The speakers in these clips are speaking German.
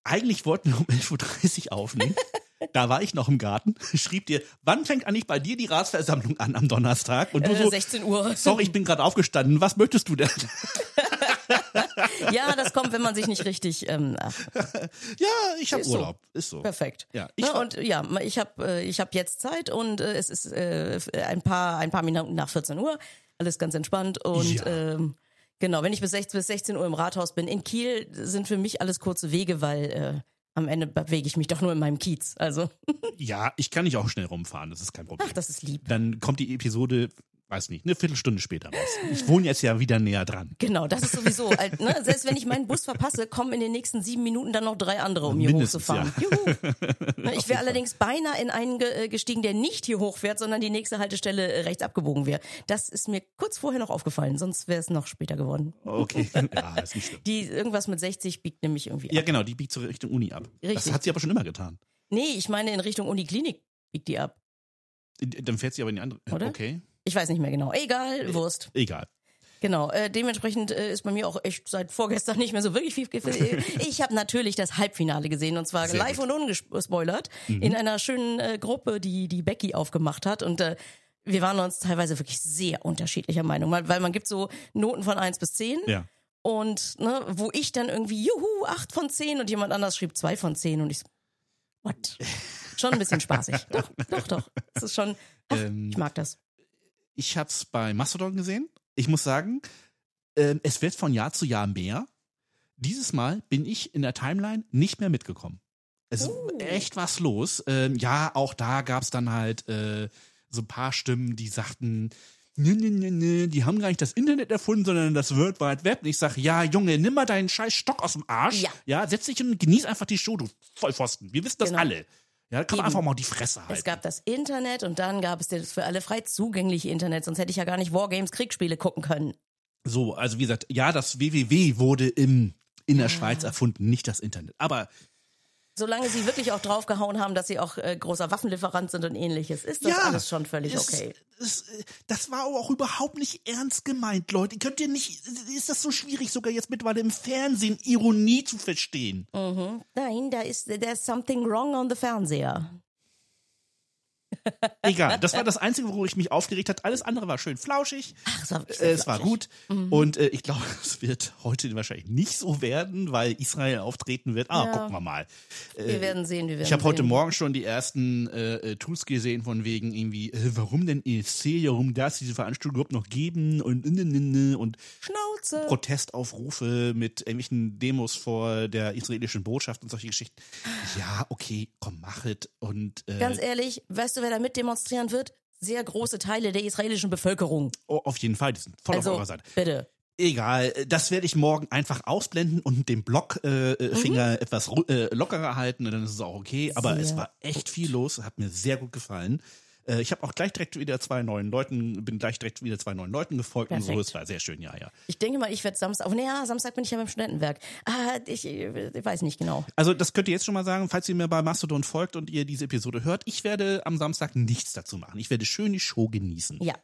eigentlich wollten wir um 11.30 Uhr aufnehmen. Da war ich noch im Garten, schrieb dir, wann fängt eigentlich bei dir die Ratsversammlung an am Donnerstag? Und du so, 16 Uhr. Sorry, ich bin gerade aufgestanden, was möchtest du denn? Ja, das kommt, wenn man sich nicht richtig... Ja, ich habe Urlaub, ist so. Perfekt. Ja, ich hab jetzt Zeit und es ist ein paar Minuten nach 14 Uhr, alles ganz entspannt und genau, wenn ich bis 16 Uhr im Rathaus bin, in Kiel sind für mich alles kurze Wege, weil am Ende bewege ich mich doch nur in meinem Kiez, also. Ja, ich kann nicht auch schnell rumfahren, das ist kein Problem. Ach, das ist lieb. Dann kommt die Episode, weiß nicht, eine Viertelstunde später raus. Ich wohne jetzt ja wieder näher dran. Genau, das ist sowieso, ne? Selbst wenn ich meinen Bus verpasse, kommen in den nächsten 7 Minuten dann noch 3 andere, um hier Mindestens, hochzufahren. ja. Juhu. Ich wäre allerdings beinahe in einen gestiegen, der nicht hier hochfährt, sondern die nächste Haltestelle rechts abgebogen wäre. Das ist mir kurz vorher noch aufgefallen, sonst wäre es noch später geworden. Okay, ja, ist nicht schlimm. Die irgendwas mit 60 biegt nämlich irgendwie ab. Ja, genau, die biegt zur Richtung Uni ab. Richtig. Das hat sie aber schon immer getan. Nee, ich meine in Richtung Uniklinik biegt die ab. Dann fährt sie aber in die andere. Oder? Okay. Ich weiß nicht mehr genau. Egal, Wurst. Egal. Dementsprechend dementsprechend ist bei mir auch echt seit vorgestern nicht mehr so wirklich viel. Ich habe natürlich das Halbfinale gesehen und zwar Sehr live gut. und ungespoilert in einer schönen Gruppe, die Becky aufgemacht hat und wir waren uns teilweise wirklich sehr unterschiedlicher Meinung, weil man gibt so Noten von 1 bis 10 Ja. und ne, wo ich dann irgendwie 8 von 10 und jemand anders schrieb 2 von 10 und ich so, what? Schon ein bisschen spaßig. Doch. Das ist schon, ich mag das. Ich hab's bei Mastodon gesehen. Ich muss sagen, es wird von Jahr zu Jahr mehr. Dieses Mal bin ich in der Timeline nicht mehr mitgekommen. Es ist echt was los. Ja, auch da gab's dann halt so ein paar Stimmen, die sagten, nee, die haben gar nicht das Internet erfunden, sondern das World Wide Web. Und ich sage, ja, Junge, nimm mal deinen scheiß Stock aus dem Arsch. Ja, setz dich und genieß einfach die Show, du Vollpfosten. Wir wissen das alle. Ja, da kann man einfach mal die Fresse halten. Es gab das Internet und dann gab es das für alle frei zugängliche Internet, sonst hätte ich ja gar nicht Wargames Kriegsspiele gucken können. So, also wie gesagt, ja, das WWW wurde in der Schweiz erfunden, nicht das Internet. Aber solange sie wirklich auch draufgehauen haben, dass sie auch großer Waffenlieferant sind und ähnliches, ist das alles schon völlig okay. Das war aber auch überhaupt nicht ernst gemeint, Leute. Könnt ihr nicht, ist das so schwierig, sogar jetzt mittlerweile im Fernsehen Ironie zu verstehen? Mhm. Nein, there's something wrong on the Fernseher. Egal, das war das Einzige, worüber ich mich aufgeregt habe. Alles andere war schön flauschig. Ach, es war gut. Und ich glaube, es wird heute wahrscheinlich nicht so werden, weil Israel auftreten wird. Gucken wir mal. Wir werden sehen. Ich habe heute Morgen schon die ersten Tools gesehen von wegen irgendwie, warum denn ESC, warum darf es diese Veranstaltung überhaupt noch geben und Schnauze. Protestaufrufe mit irgendwelchen Demos vor der israelischen Botschaft und solche Geschichten. Ja, okay, komm, mach es. Und ganz ehrlich, weißt du, wer da mit demonstrieren wird? Sehr große Teile der israelischen Bevölkerung. Oh, auf jeden Fall, die sind voll auf eurer Seite. Bitte. Egal, das werde ich morgen einfach ausblenden und den Blockfinger etwas lockerer halten, dann ist es auch okay. Aber es war echt viel los, hat mir sehr gut gefallen. Ich habe auch gleich direkt wieder zwei neuen Leuten gefolgt. Perfekt. Und so, es war sehr schön, ja. Ich denke mal, ich werde Samstag bin ich ja beim Studentenwerk. Ich weiß nicht genau. Also das könnt ihr jetzt schon mal sagen, falls ihr mir bei Mastodon folgt und ihr diese Episode hört, ich werde am Samstag nichts dazu machen. Ich werde schön die Show genießen. Ja.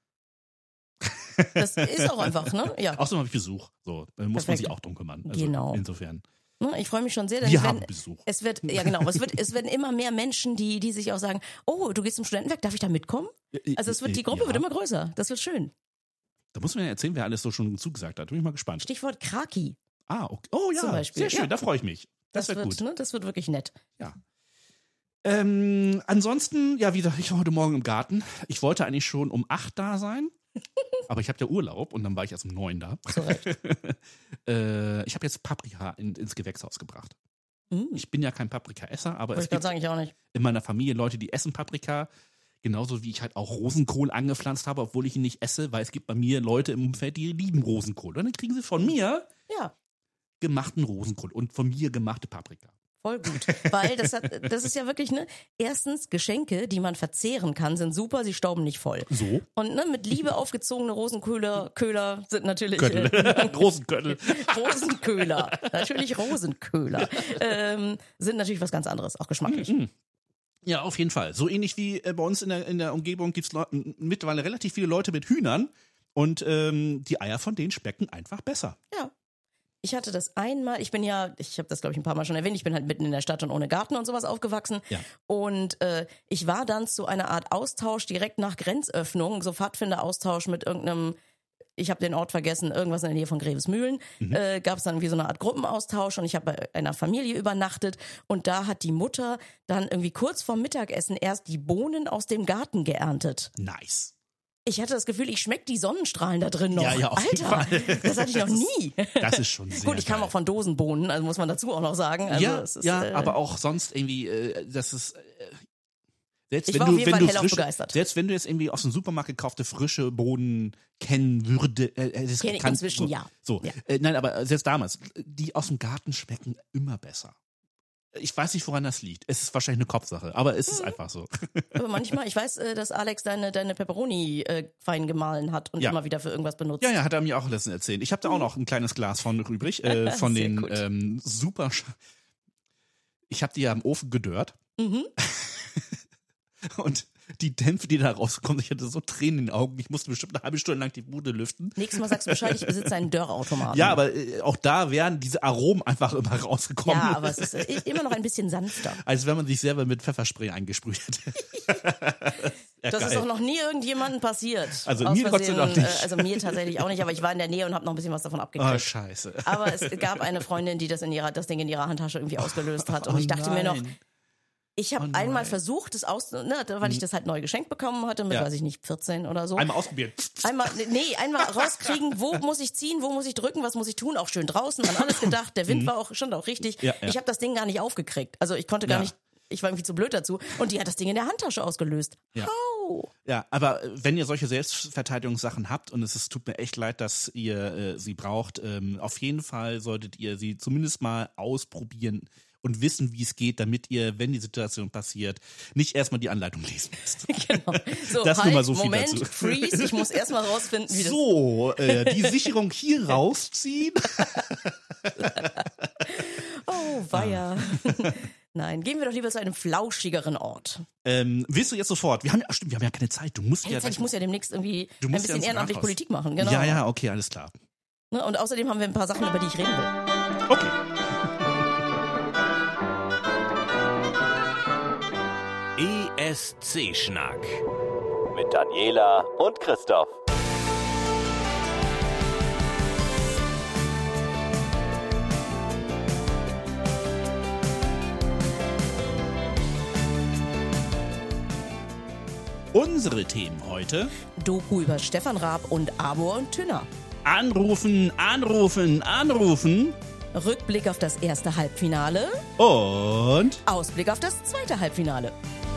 Das ist auch einfach, ne? Ja. Außerdem habe ich Besuch. So, muss man sich auch drum kümmern. Also genau. Insofern. Ich freue mich schon sehr. Denn Wir haben Besuch. Es werden immer mehr Menschen, die sich auch sagen, oh, du gehst zum Studentenwerk, darf ich da mitkommen? Also die Gruppe wird immer größer. Das wird schön. Da muss man ja erzählen, wer alles so schon zugesagt hat. Bin ich mal gespannt. Stichwort Kraki. Okay. Oh ja, zum Beispiel. Sehr schön, da freue ich mich. Das wird gut. Ne, das wird wirklich nett. Ja. Ansonsten, ja, wie gesagt, ich war heute Morgen im Garten. Ich wollte eigentlich schon um 8 da sein. Aber ich habe ja Urlaub und dann war ich erst um 9 da. Ich habe jetzt Paprika ins Gewächshaus gebracht. Ich bin ja kein Paprika-Esser, aber es gibt ich auch nicht. In meiner Familie Leute, die essen Paprika. Genauso wie ich halt auch Rosenkohl angepflanzt habe, obwohl ich ihn nicht esse, weil es gibt bei mir Leute im Umfeld, die lieben Rosenkohl. Und dann kriegen sie von mir gemachten Rosenkohl und von mir gemachte Paprika. Voll gut, weil das ist ja wirklich, ne, erstens, Geschenke, die man verzehren kann, sind super, sie stauben nicht voll. So. Und ne, mit Liebe aufgezogene Rosenköhler sind natürlich... Rosenköttel. Rosenköhler, natürlich Rosenköhler, sind natürlich was ganz anderes, auch geschmacklich. Ja, auf jeden Fall. So ähnlich wie bei uns in der Umgebung gibt es mittlerweile relativ viele Leute mit Hühnern und die Eier von denen schmecken einfach besser. Ja. Ich hatte das einmal, ich habe das glaube ich ein paar Mal schon erwähnt, ich bin halt mitten in der Stadt und ohne Garten und sowas aufgewachsen. Ja. Und ich war dann zu einer Art Austausch direkt nach Grenzöffnung, so Pfadfinderaustausch mit irgendeinem, ich habe den Ort vergessen, irgendwas in der Nähe von Grevesmühlen, gab es dann wie so eine Art Gruppenaustausch und ich habe bei einer Familie übernachtet und da hat die Mutter dann irgendwie kurz vorm Mittagessen erst die Bohnen aus dem Garten geerntet. Nice. Ich hatte das Gefühl, ich schmecke die Sonnenstrahlen da drin noch. Ja, auf jeden Alter, Fall. das hatte ich noch nie. Das ist schon sehr Gut, ich kam geil. auch von Dosenbohnen, also muss man dazu auch noch sagen. Also es ist, aber auch sonst irgendwie, das ist... Selbst ich wenn war du, auf jeden wenn Fall du hellauf frische, begeistert. selbst wenn du jetzt irgendwie aus dem Supermarkt gekaufte frische Bohnen kennen würde, das Kenn ich kann, inzwischen, so, ja. So, Ja. Nein, aber selbst damals, die aus dem Garten schmecken immer besser. Ich weiß nicht, woran das liegt. Es ist wahrscheinlich eine Kopfsache, aber es ist einfach so. Aber manchmal, ich weiß, dass Alex deine Pepperoni fein gemahlen hat und Ja. immer wieder für irgendwas benutzt. Ja, hat er mir auch letztens erzählt. Ich habe da auch noch ein kleines Glas von übrig, von Sehr den gut. super. Ich habe die ja im Ofen gedörrt. Und die Dämpfe, die da rauskommen, ich hatte so Tränen in den Augen. Ich musste bestimmt eine halbe Stunde lang die Bude lüften. Nächstes Mal sagst du Bescheid, ich besitze einen Dörrautomaten. Ja, aber auch da wären diese Aromen einfach immer rausgekommen. Ja, aber es ist immer noch ein bisschen sanfter. Als wenn man sich selber mit Pfefferspray eingesprüht hätte. Ja, Das geil. ist auch noch nie irgendjemandem passiert. Also Aus mir Gott sei Dank Versehen, nicht. Also mir tatsächlich auch nicht, aber ich war in der Nähe und habe noch ein bisschen was davon Oh, abgekriegt. scheiße. Aber es gab eine Freundin, die das Ding in ihrer Handtasche irgendwie ausgelöst hat. Und ich dachte mir noch, ich habe einmal versucht, weil ich das halt neu geschenkt bekommen hatte, mit, weiß ich nicht, 14 oder so. Einmal ausprobiert. Einmal rauskriegen, wo muss ich ziehen, wo muss ich drücken, was muss ich tun, auch schön draußen, an alles gedacht, der Wind stand auch richtig. Ja. Ich habe das Ding gar nicht aufgekriegt. Also ich konnte gar nicht, ich war irgendwie zu blöd dazu. Und die hat das Ding in der Handtasche ausgelöst. Ja. How? Ja, aber wenn ihr solche Selbstverteidigungssachen habt und tut mir echt leid, dass ihr sie braucht, auf jeden Fall solltet ihr sie zumindest mal ausprobieren und wissen, wie es geht, damit ihr, wenn die Situation passiert, nicht erstmal die Anleitung lesen müsst. Genau. So, Das halt, nur mal so viel Moment, dazu. freeze, ich muss erstmal rausfinden, wie das... So, die Sicherung hier rausziehen. Oh, weia. Nein, gehen wir doch lieber zu einem flauschigeren Ort. Willst du jetzt sofort? Wir haben ja keine Zeit. Du musst Ich muss ja demnächst irgendwie Du ein musst ja bisschen ins ehrenamtlich Rathaus. Politik machen. Genau. Ja, okay, alles klar. Ne, und außerdem haben wir ein paar Sachen, über die ich reden will. Okay. ESC-Schnack mit Daniela und Christoph. Unsere Themen heute: Doku über Stefan Raab und Arbor und Tünner. Anrufen, anrufen, anrufen Rückblick auf das erste Halbfinale. und Ausblick auf das zweite Halbfinale.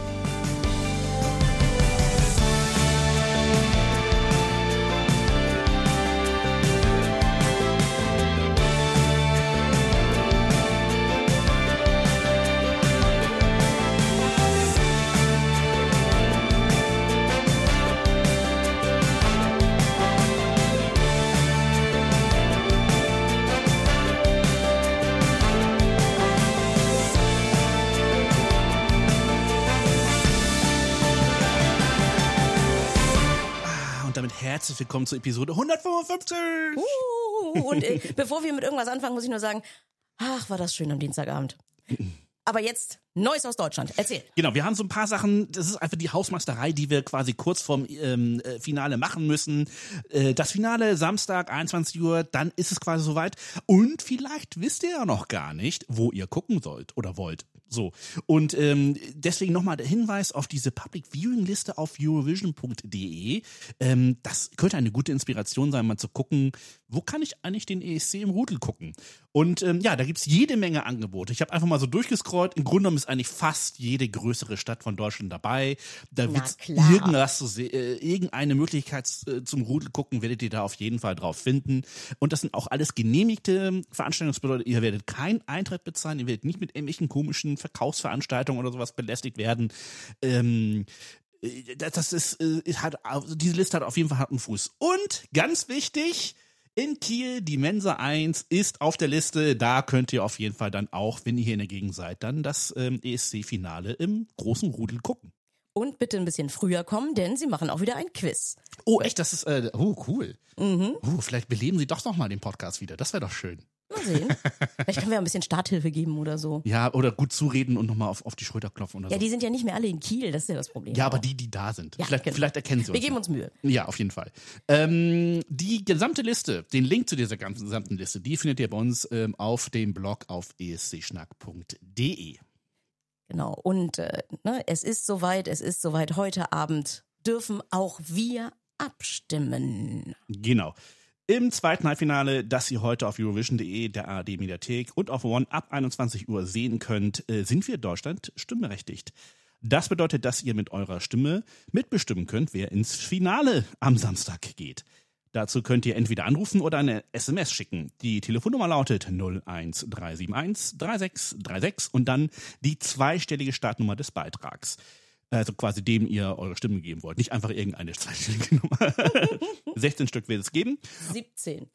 und damit herzlich willkommen zur Episode 155. Und bevor wir mit irgendwas anfangen, muss ich nur sagen, ach, war das schön am Dienstagabend. Aber jetzt Neues aus Deutschland. Erzähl. Genau, wir haben so ein paar Sachen, das ist einfach die Hausmeisterei, die wir quasi kurz vorm Finale machen müssen. Das Finale Samstag, 21 Uhr, dann ist es quasi soweit. Und vielleicht wisst ihr ja noch gar nicht, wo ihr gucken sollt oder wollt. So. Und deswegen nochmal der Hinweis auf diese Public Viewing Liste auf Eurovision.de. Das könnte eine gute Inspiration sein, mal zu gucken, wo kann ich eigentlich den ESC im Rudel gucken? Und ja, da gibt's jede Menge Angebote. Ich habe einfach mal so durchgescrollt. Im Grunde genommen ist eigentlich fast jede größere Stadt von Deutschland dabei. Da wird's klar. irgendwas irgendeine Möglichkeit zum Rudel gucken, werdet ihr da auf jeden Fall drauf finden. Und das sind auch alles genehmigte Veranstaltungsbedeutet. Ihr werdet keinen Eintritt bezahlen, ihr werdet nicht mit irgendwelchen komischen Verkaufsveranstaltungen oder sowas belästigt werden. Das ist, diese Liste hat auf jeden Fall Hand und Fuß. Und ganz wichtig, in Kiel, die Mensa 1 ist auf der Liste. Da könnt ihr auf jeden Fall dann auch, wenn ihr hier in der Gegend seid, dann das ESC-Finale im großen Rudel gucken. Und bitte ein bisschen früher kommen, denn sie machen auch wieder ein Quiz. Oh, echt? Das ist, cool. Vielleicht beleben sie doch noch mal den Podcast wieder. Das wäre doch schön. Mal sehen. Vielleicht können wir ein bisschen Starthilfe geben oder so. Ja, oder gut zureden und nochmal auf die Schulter klopfen oder so. Ja, die sind ja nicht mehr alle in Kiel, das ist ja das Problem. Ja, aber auch. die da sind. Ja, Vielleicht erkennen sie uns. Wir geben uns Mühe. Ja, auf jeden Fall. Die gesamte Liste, den Link zu dieser gesamten Liste, die findet ihr bei uns auf dem Blog auf escschnack.de. Genau. Und es ist soweit. Heute Abend dürfen auch wir abstimmen. Genau. Im zweiten Halbfinale, das ihr heute auf Eurovision.de, der ARD-Mediathek und auf One ab 21 Uhr sehen könnt, sind wir Deutschland stimmberechtigt. Das bedeutet, dass ihr mit eurer Stimme mitbestimmen könnt, wer ins Finale am Samstag geht. Dazu könnt ihr entweder anrufen oder eine SMS schicken. Die Telefonnummer lautet 01371 3636 und dann die zweistellige Startnummer des Beitrags. Also quasi dem ihr eure Stimmen geben wollt. Nicht einfach irgendeine zweistellige Nummer. 16 Stück wird es geben. 17.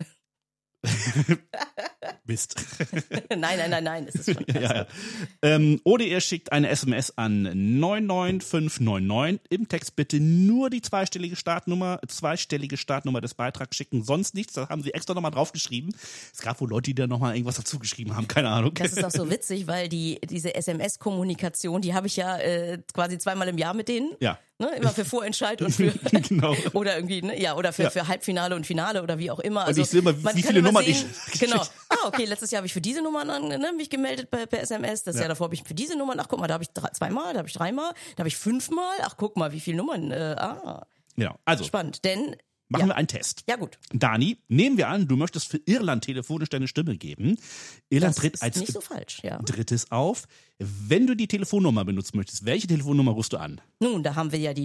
Mist. Nein, es ist schon Ja. Oder ihr schickt eine SMS an 99599. Im Text bitte nur die zweistellige Startnummer des Beitrags schicken, sonst nichts. Da haben sie extra nochmal draufgeschrieben. Es gab wohl Leute, die da nochmal irgendwas dazu geschrieben haben, keine Ahnung. Das ist auch so witzig, weil diese SMS-Kommunikation, die habe ich ja quasi zweimal im Jahr mit denen. Ja. Ne, immer für Vorentscheid und für Genau. oder irgendwie, ne, ja, oder für Halbfinale und Finale oder wie auch immer. Also, und ich sehe immer, man wie kann viele immer Nummern sehen, ich genau. Okay, letztes Jahr habe ich für diese Nummern mich gemeldet per SMS. Das Jahr davor habe ich für diese Nummern, ach guck mal, da habe ich zweimal, da habe ich dreimal, da habe ich fünfmal. Ach guck mal, wie viele Nummern. Genau. Also Spannend, denn machen wir einen Test. ja gut. Dani, nehmen wir an, du möchtest für Irland telefonisch deine Stimme geben. Irland Das tritt ist als nicht so falsch, ja. drittes auf. Wenn du die Telefonnummer benutzen möchtest, welche Telefonnummer rufst du an? Nun, da haben wir ja die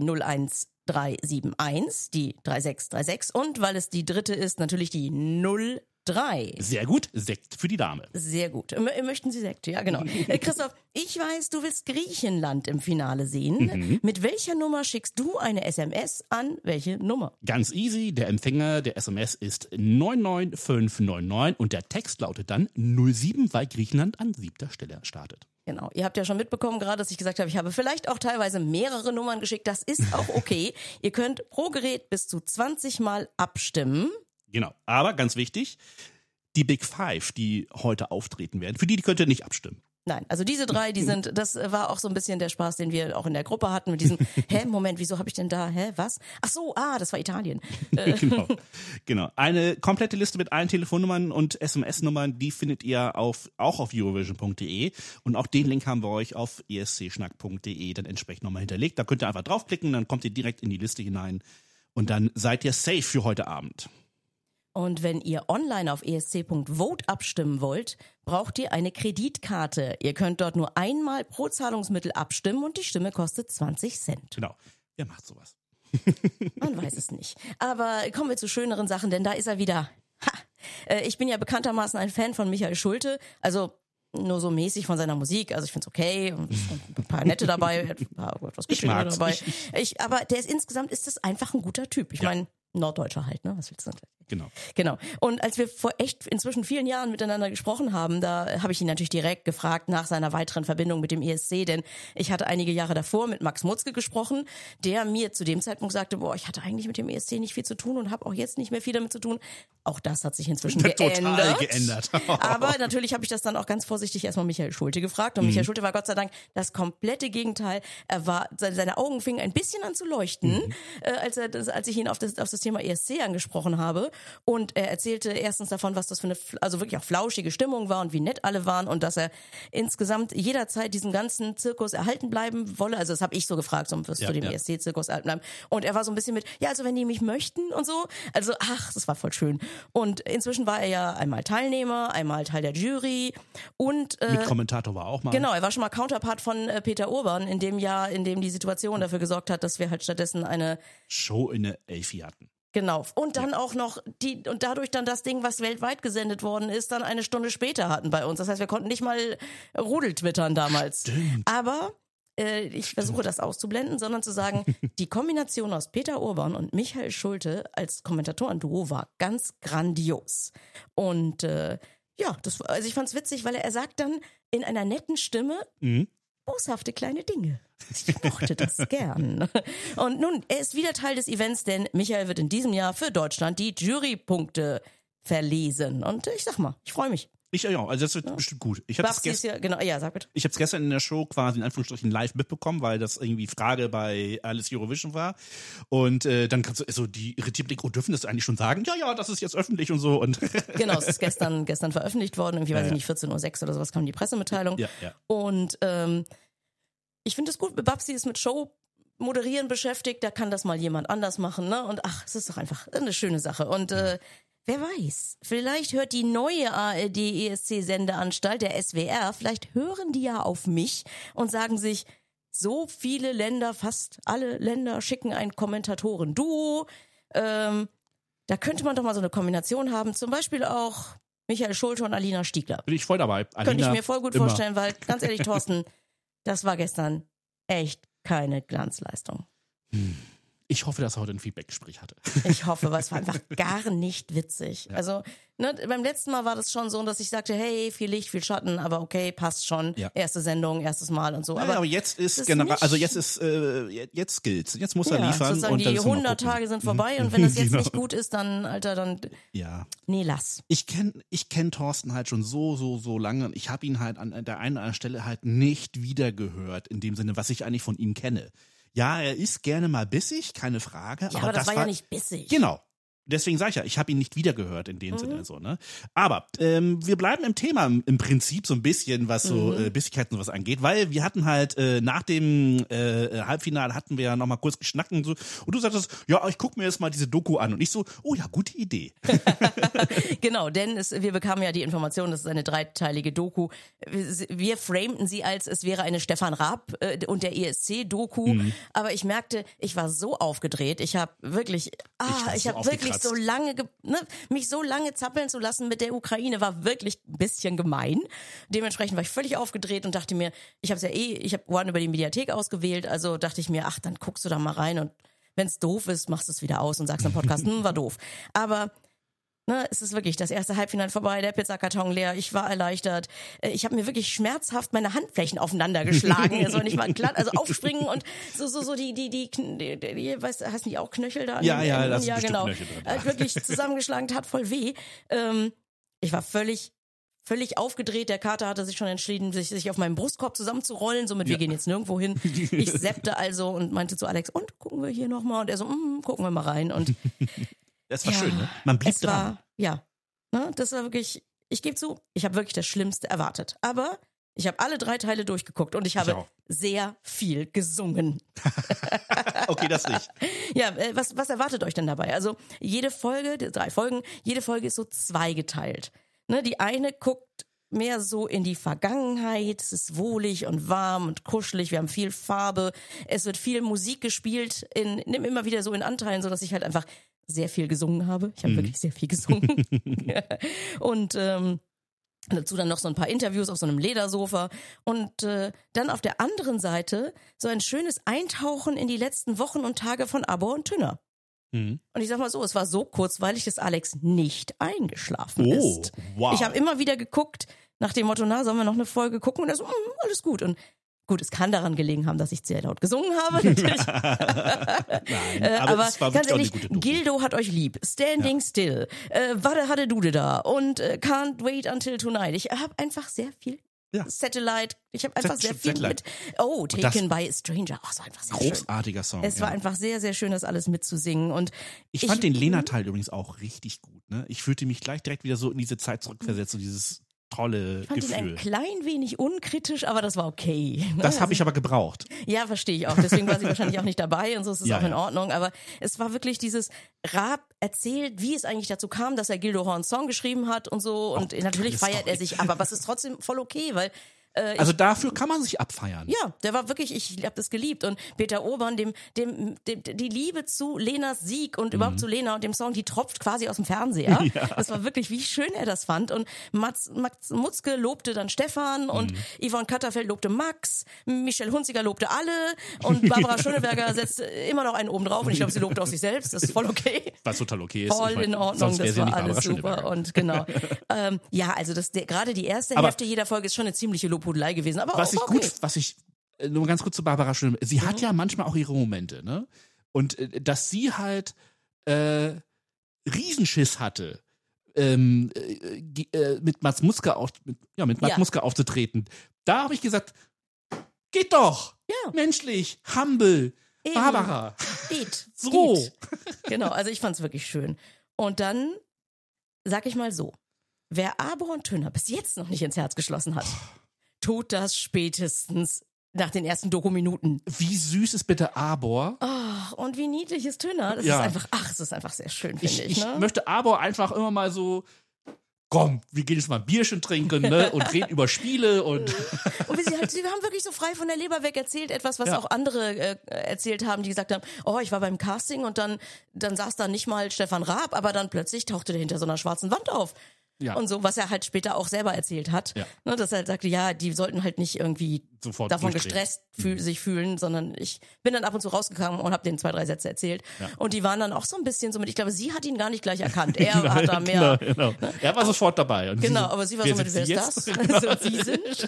01371, die 3636 und weil es die dritte ist, natürlich die 03. Sehr gut, Sekt für die Dame. Sehr gut. Möchten Sie Sekt? Ja, genau. Christoph, ich weiß, du willst Griechenland im Finale sehen. Mit welcher Nummer schickst du eine SMS an welche Nummer? Ganz easy, der Empfänger der SMS ist 99599 und der Text lautet dann 07, weil Griechenland an 7. Stelle startet. Genau. Ihr habt ja schon mitbekommen gerade, dass ich gesagt habe, ich habe vielleicht auch teilweise mehrere Nummern geschickt. Das ist auch okay. Ihr könnt pro Gerät bis zu 20 Mal abstimmen. Genau, aber ganz wichtig, die Big Five, die heute auftreten werden, für die könnt ihr nicht abstimmen. Nein, also diese drei, das war auch so ein bisschen der Spaß, den wir auch in der Gruppe hatten mit diesem, Moment, wieso habe ich denn da, was? Ach so, das war Italien. Genau. Eine komplette Liste mit allen Telefonnummern und SMS-Nummern, die findet ihr auch auf Eurovision.de und auch den Link haben wir euch auf escschnack.de dann entsprechend nochmal hinterlegt. Da könnt ihr einfach draufklicken, dann kommt ihr direkt in die Liste hinein und dann seid ihr safe für heute Abend. Und wenn ihr online auf esc.vote abstimmen wollt, braucht ihr eine Kreditkarte. Ihr könnt dort nur einmal pro Zahlungsmittel abstimmen und die Stimme kostet 20 Cent. Genau. Wer macht sowas? Man weiß es nicht. Aber kommen wir zu schöneren Sachen, denn da ist er wieder. Ich bin ja bekanntermaßen ein Fan von Michael Schulte, also nur so mäßig von seiner Musik. Also ich finde es okay, ein paar nette dabei, ein paar etwas Geschwindige dabei. Aber insgesamt ist das einfach ein guter Typ. Ich meine, Norddeutscher halt, ne? Was willst du denn? Genau. Und als wir vor echt inzwischen vielen Jahren miteinander gesprochen haben, da habe ich ihn natürlich direkt gefragt nach seiner weiteren Verbindung mit dem ESC, denn ich hatte einige Jahre davor mit Max Mutzke gesprochen, der mir zu dem Zeitpunkt sagte, ich hatte eigentlich mit dem ESC nicht viel zu tun und habe auch jetzt nicht mehr viel damit zu tun. Auch das hat sich inzwischen total geändert. Aber natürlich habe ich das dann auch ganz vorsichtig erstmal Michael Schulte gefragt und Michael Schulte war Gott sei Dank das komplette Gegenteil. Seine Augen fingen ein bisschen an zu leuchten, als ich ihn auf das Thema ESC angesprochen habe. Und er erzählte erstens davon, was das für also wirklich auch flauschige Stimmung war und wie nett alle waren und dass er insgesamt jederzeit diesem ganzen Zirkus erhalten bleiben wolle. Also das habe ich so gefragt, so wirst du dem ESC-Zirkus erhalten bleiben. Und er war so ein bisschen mit, also wenn die mich möchten und so. Also das war voll schön. Und inzwischen war er ja einmal Teilnehmer, einmal Teil der Jury und mit Kommentator war auch mal. Genau, er war schon mal Counterpart von Peter Urban in dem Jahr, in dem die Situation dafür gesorgt hat, dass wir halt stattdessen eine Show in der Elfi hatten. Genau. Und dann auch noch und dadurch dann das Ding, was weltweit gesendet worden ist, dann eine Stunde später hatten bei uns. Das heißt, wir konnten nicht mal Rudeltwittern damals. Stimmt. Aber ich versuche das auszublenden, sondern zu sagen, die Kombination aus Peter Urban und Michael Schulte als Kommentatoren-Duo war ganz grandios. Und also ich fand's witzig, weil er sagt dann in einer netten Stimme, boshafte kleine Dinge. Ich mochte das gern. Und nun, er ist wieder Teil des Events, denn Michael wird in diesem Jahr für Deutschland die Jurypunkte verlesen. Und ich sag mal, ich freue mich. Also das wird bestimmt gut. Ich habe Babsi ist ja, genau, ja, sag bitte. Ich habe es gestern in der Show quasi in Anführungsstrichen live mitbekommen, weil das irgendwie Frage bei Alles Eurovision war. Und dann kannst du so die irritiert Blick, dürfen das eigentlich schon sagen? Ja, das ist jetzt öffentlich und so. Und genau, es ist gestern veröffentlicht worden, irgendwie weiß ich nicht, 14:06 oder sowas kam die Pressemitteilung. Ja. Und ich finde es gut, Babsi ist mit Show moderieren beschäftigt, da kann das mal jemand anders machen, ne? Und es ist doch einfach eine schöne Sache. Und wer weiß, vielleicht hört die neue ARD-ESC-Sendeanstalt, der SWR, vielleicht hören die ja auf mich und sagen sich, so viele Länder, fast alle Länder schicken ein Kommentatoren-Duo. Da könnte man doch mal so eine Kombination haben, zum Beispiel auch Michael Schulte und Alina Stiegler. Bin ich voll dabei. Könnte ich mir voll gut vorstellen, weil ganz ehrlich, Thorsten, das war gestern echt keine Glanzleistung. Ich hoffe, dass er heute ein Feedback-Gespräch hatte. Ich hoffe, weil es war einfach gar nicht witzig. Ja. Also beim letzten Mal war das schon so, dass ich sagte, hey, viel Licht, viel Schatten, aber okay, passt schon. Ja. Erste Sendung, erstes Mal und so. Aber jetzt ist jetzt gilt's. Jetzt muss er liefern. Und die 100 Tage sind vorbei und wenn das jetzt nicht gut ist, dann, Alter, dann nee, lass. Ich kenn Thorsten halt schon so lange und ich habe ihn halt an der einen oder anderen Stelle halt nicht wiedergehört, in dem Sinne, was ich eigentlich von ihm kenne. Ja, er ist gerne mal bissig, keine Frage. Ja, aber das war ja nicht bissig. Genau. Deswegen sage ich ja, ich habe ihn nicht wiedergehört in dem Sinne so, ne? Aber wir bleiben im Thema im Prinzip so ein bisschen, was so Bissigkeiten und was angeht, weil wir hatten halt nach dem Halbfinale hatten wir ja nochmal kurz geschnackt und so und du sagtest, ja, ich guck mir jetzt mal diese Doku an und ich so, oh ja, gute Idee. Genau, denn wir bekamen ja die Information, das ist eine dreiteilige Doku. Wir framten sie als, es wäre eine Stefan Raab und der ESC-Doku, aber ich merkte, ich war so aufgedreht, ich habe wirklich so lange, mich so lange zappeln zu lassen mit der Ukraine war wirklich ein bisschen gemein. Dementsprechend war ich völlig aufgedreht und dachte mir, ich habe One über die Mediathek ausgewählt, also dachte ich mir, dann guckst du da mal rein und wenn es doof ist, machst du es wieder aus und sagst im Podcast, war doof. Aber es ist wirklich das erste Halbfinale vorbei, der Pizzakarton leer, ich war erleichtert. Ich habe mir wirklich schmerzhaft meine Handflächen aufeinander geschlagen. Also nicht mal glatt, also aufspringen und so die weißt, heißen die auch Knöchel da? Ja, das ist genau. Knöchel drin. Wirklich zusammengeschlagen, tat voll weh. Ich war völlig aufgedreht. Der Kater hatte sich schon entschieden, sich auf meinem Brustkorb zusammenzurollen. Somit, wir gehen jetzt nirgendwo hin. Ich seppte also und meinte zu Alex, und gucken wir hier nochmal? Und er so, gucken wir mal rein. Und das war schön, ne? Man blieb dran. Das war wirklich, ich gebe zu, ich habe wirklich das Schlimmste erwartet. Aber ich habe alle 3 Teile durchgeguckt und ich habe sehr viel gesungen. Okay, das nicht. Ja, was erwartet euch denn dabei? Also jede Folge, 3 Folgen, jede Folge ist so zweigeteilt. Ne, die eine guckt mehr so in die Vergangenheit, es ist wohlig und warm und kuschelig, wir haben viel Farbe, es wird viel Musik gespielt, nimm immer wieder so in Anteilen, so dass ich halt einfach sehr viel gesungen habe. Ich habe wirklich sehr viel gesungen. Und dazu dann noch so ein paar Interviews auf so einem Ledersofa und dann auf der anderen Seite so ein schönes Eintauchen in die letzten Wochen und Tage von Abor und Tünner. Und ich sag mal so, es war so kurzweilig, dass Alex nicht eingeschlafen ist. Wow. Ich habe immer wieder geguckt, nach dem Motto, sollen wir noch eine Folge gucken? Und er so, alles gut. Und gut, es kann daran gelegen haben, dass ich sehr laut gesungen habe, natürlich. Nein, aber es war ganz ehrlich, eine gute Doku. Gildo hat euch lieb. Standing Still. Warte, hatte Dude da. Und Can't Wait Until Tonight. Ich habe einfach sehr viel Satellite. Ich habe einfach sehr viel mit. Oh, Taken by a Stranger. Es war einfach sehr schön. Großartiger Song. Es war einfach sehr, sehr schön, das alles mitzusingen. Und ich fand den Lena-Teil übrigens auch richtig gut. Ne? Ich fühlte mich gleich direkt wieder so in diese Zeit zurückversetzt und dieses tolle ich fand Gefühl. ihn ein klein wenig unkritisch, aber das war okay. Das habe ich aber gebraucht. Ja, verstehe ich auch. Deswegen war sie wahrscheinlich auch nicht dabei und so ist es auch in Ordnung. Aber es war wirklich dieses Raab erzählt, wie es eigentlich dazu kam, dass er Gildo Horns Song geschrieben hat und so. Und natürlich feiert er sich ab, aber es ist trotzdem voll okay, weil also dafür kann man sich abfeiern. Ja, der war wirklich, ich habe das geliebt. Und Peter Urban, die Liebe zu Lenas Sieg und überhaupt zu Lena und dem Song, die tropft quasi aus dem Fernseher. Ja. Das war wirklich, wie schön er das fand. Und Max Mutzke lobte dann Stefan und Yvonne Katterfeld lobte Max, Michelle Hunziker lobte alle und Barbara Schöneberger setzt immer noch einen oben drauf und ich glaube, sie lobte auch sich selbst. Das ist voll okay. Was total okay ist. Voll in Ordnung, das war alles super. Und genau. Also gerade die erste Hälfte jeder Folge ist schon eine ziemliche Lobhudelei gewesen. Aber nur ganz kurz zu Barbara Schöneberger, sie hat ja manchmal auch ihre Momente, ne? Und dass sie halt Riesenschiss hatte, mit Mats Muska Muska aufzutreten. Da habe ich gesagt, geht doch. Ja. Menschlich, humble, Eben. Barbara. Eat. So. Eat. Genau, also ich fand's wirklich schön. Und dann, sag ich mal so, wer Arbor und Tünner bis jetzt noch nicht ins Herz geschlossen hat, tut das spätestens nach den ersten Doku-Minuten. Wie süß ist bitte Arbor? Und wie niedlich ist Tünner. Das Ja. es ist einfach sehr schön, finde ich. Ich Ne? möchte Arbor einfach immer mal so, komm, wir gehen jetzt mal ein Bierchen trinken, ne? Und reden über Spiele und Und sie haben wirklich so frei von der Leber weg erzählt, etwas, was Ja. auch andere erzählt haben, die gesagt haben, oh, ich war beim Casting und dann saß da nicht mal Stefan Raab, aber dann plötzlich tauchte der hinter so einer schwarzen Wand auf. Ja. Und so, was er halt später auch selber erzählt hat. Ja. Ne, dass er halt sagte, ja, die sollten halt nicht irgendwie Sofort davon durchdrehen. gestresst sich fühlen, sondern ich bin dann ab und zu rausgegangen und habe denen 2, 3 Sätze erzählt. Ja. Und die waren dann auch so ein bisschen so mit, ich glaube, sie hat ihn gar nicht gleich erkannt. Er hat da mehr. Genau. Er war sofort dabei. Und Genau, aber sie war so mit, wer sind ist Sie das? jetzt? Also, sie sind.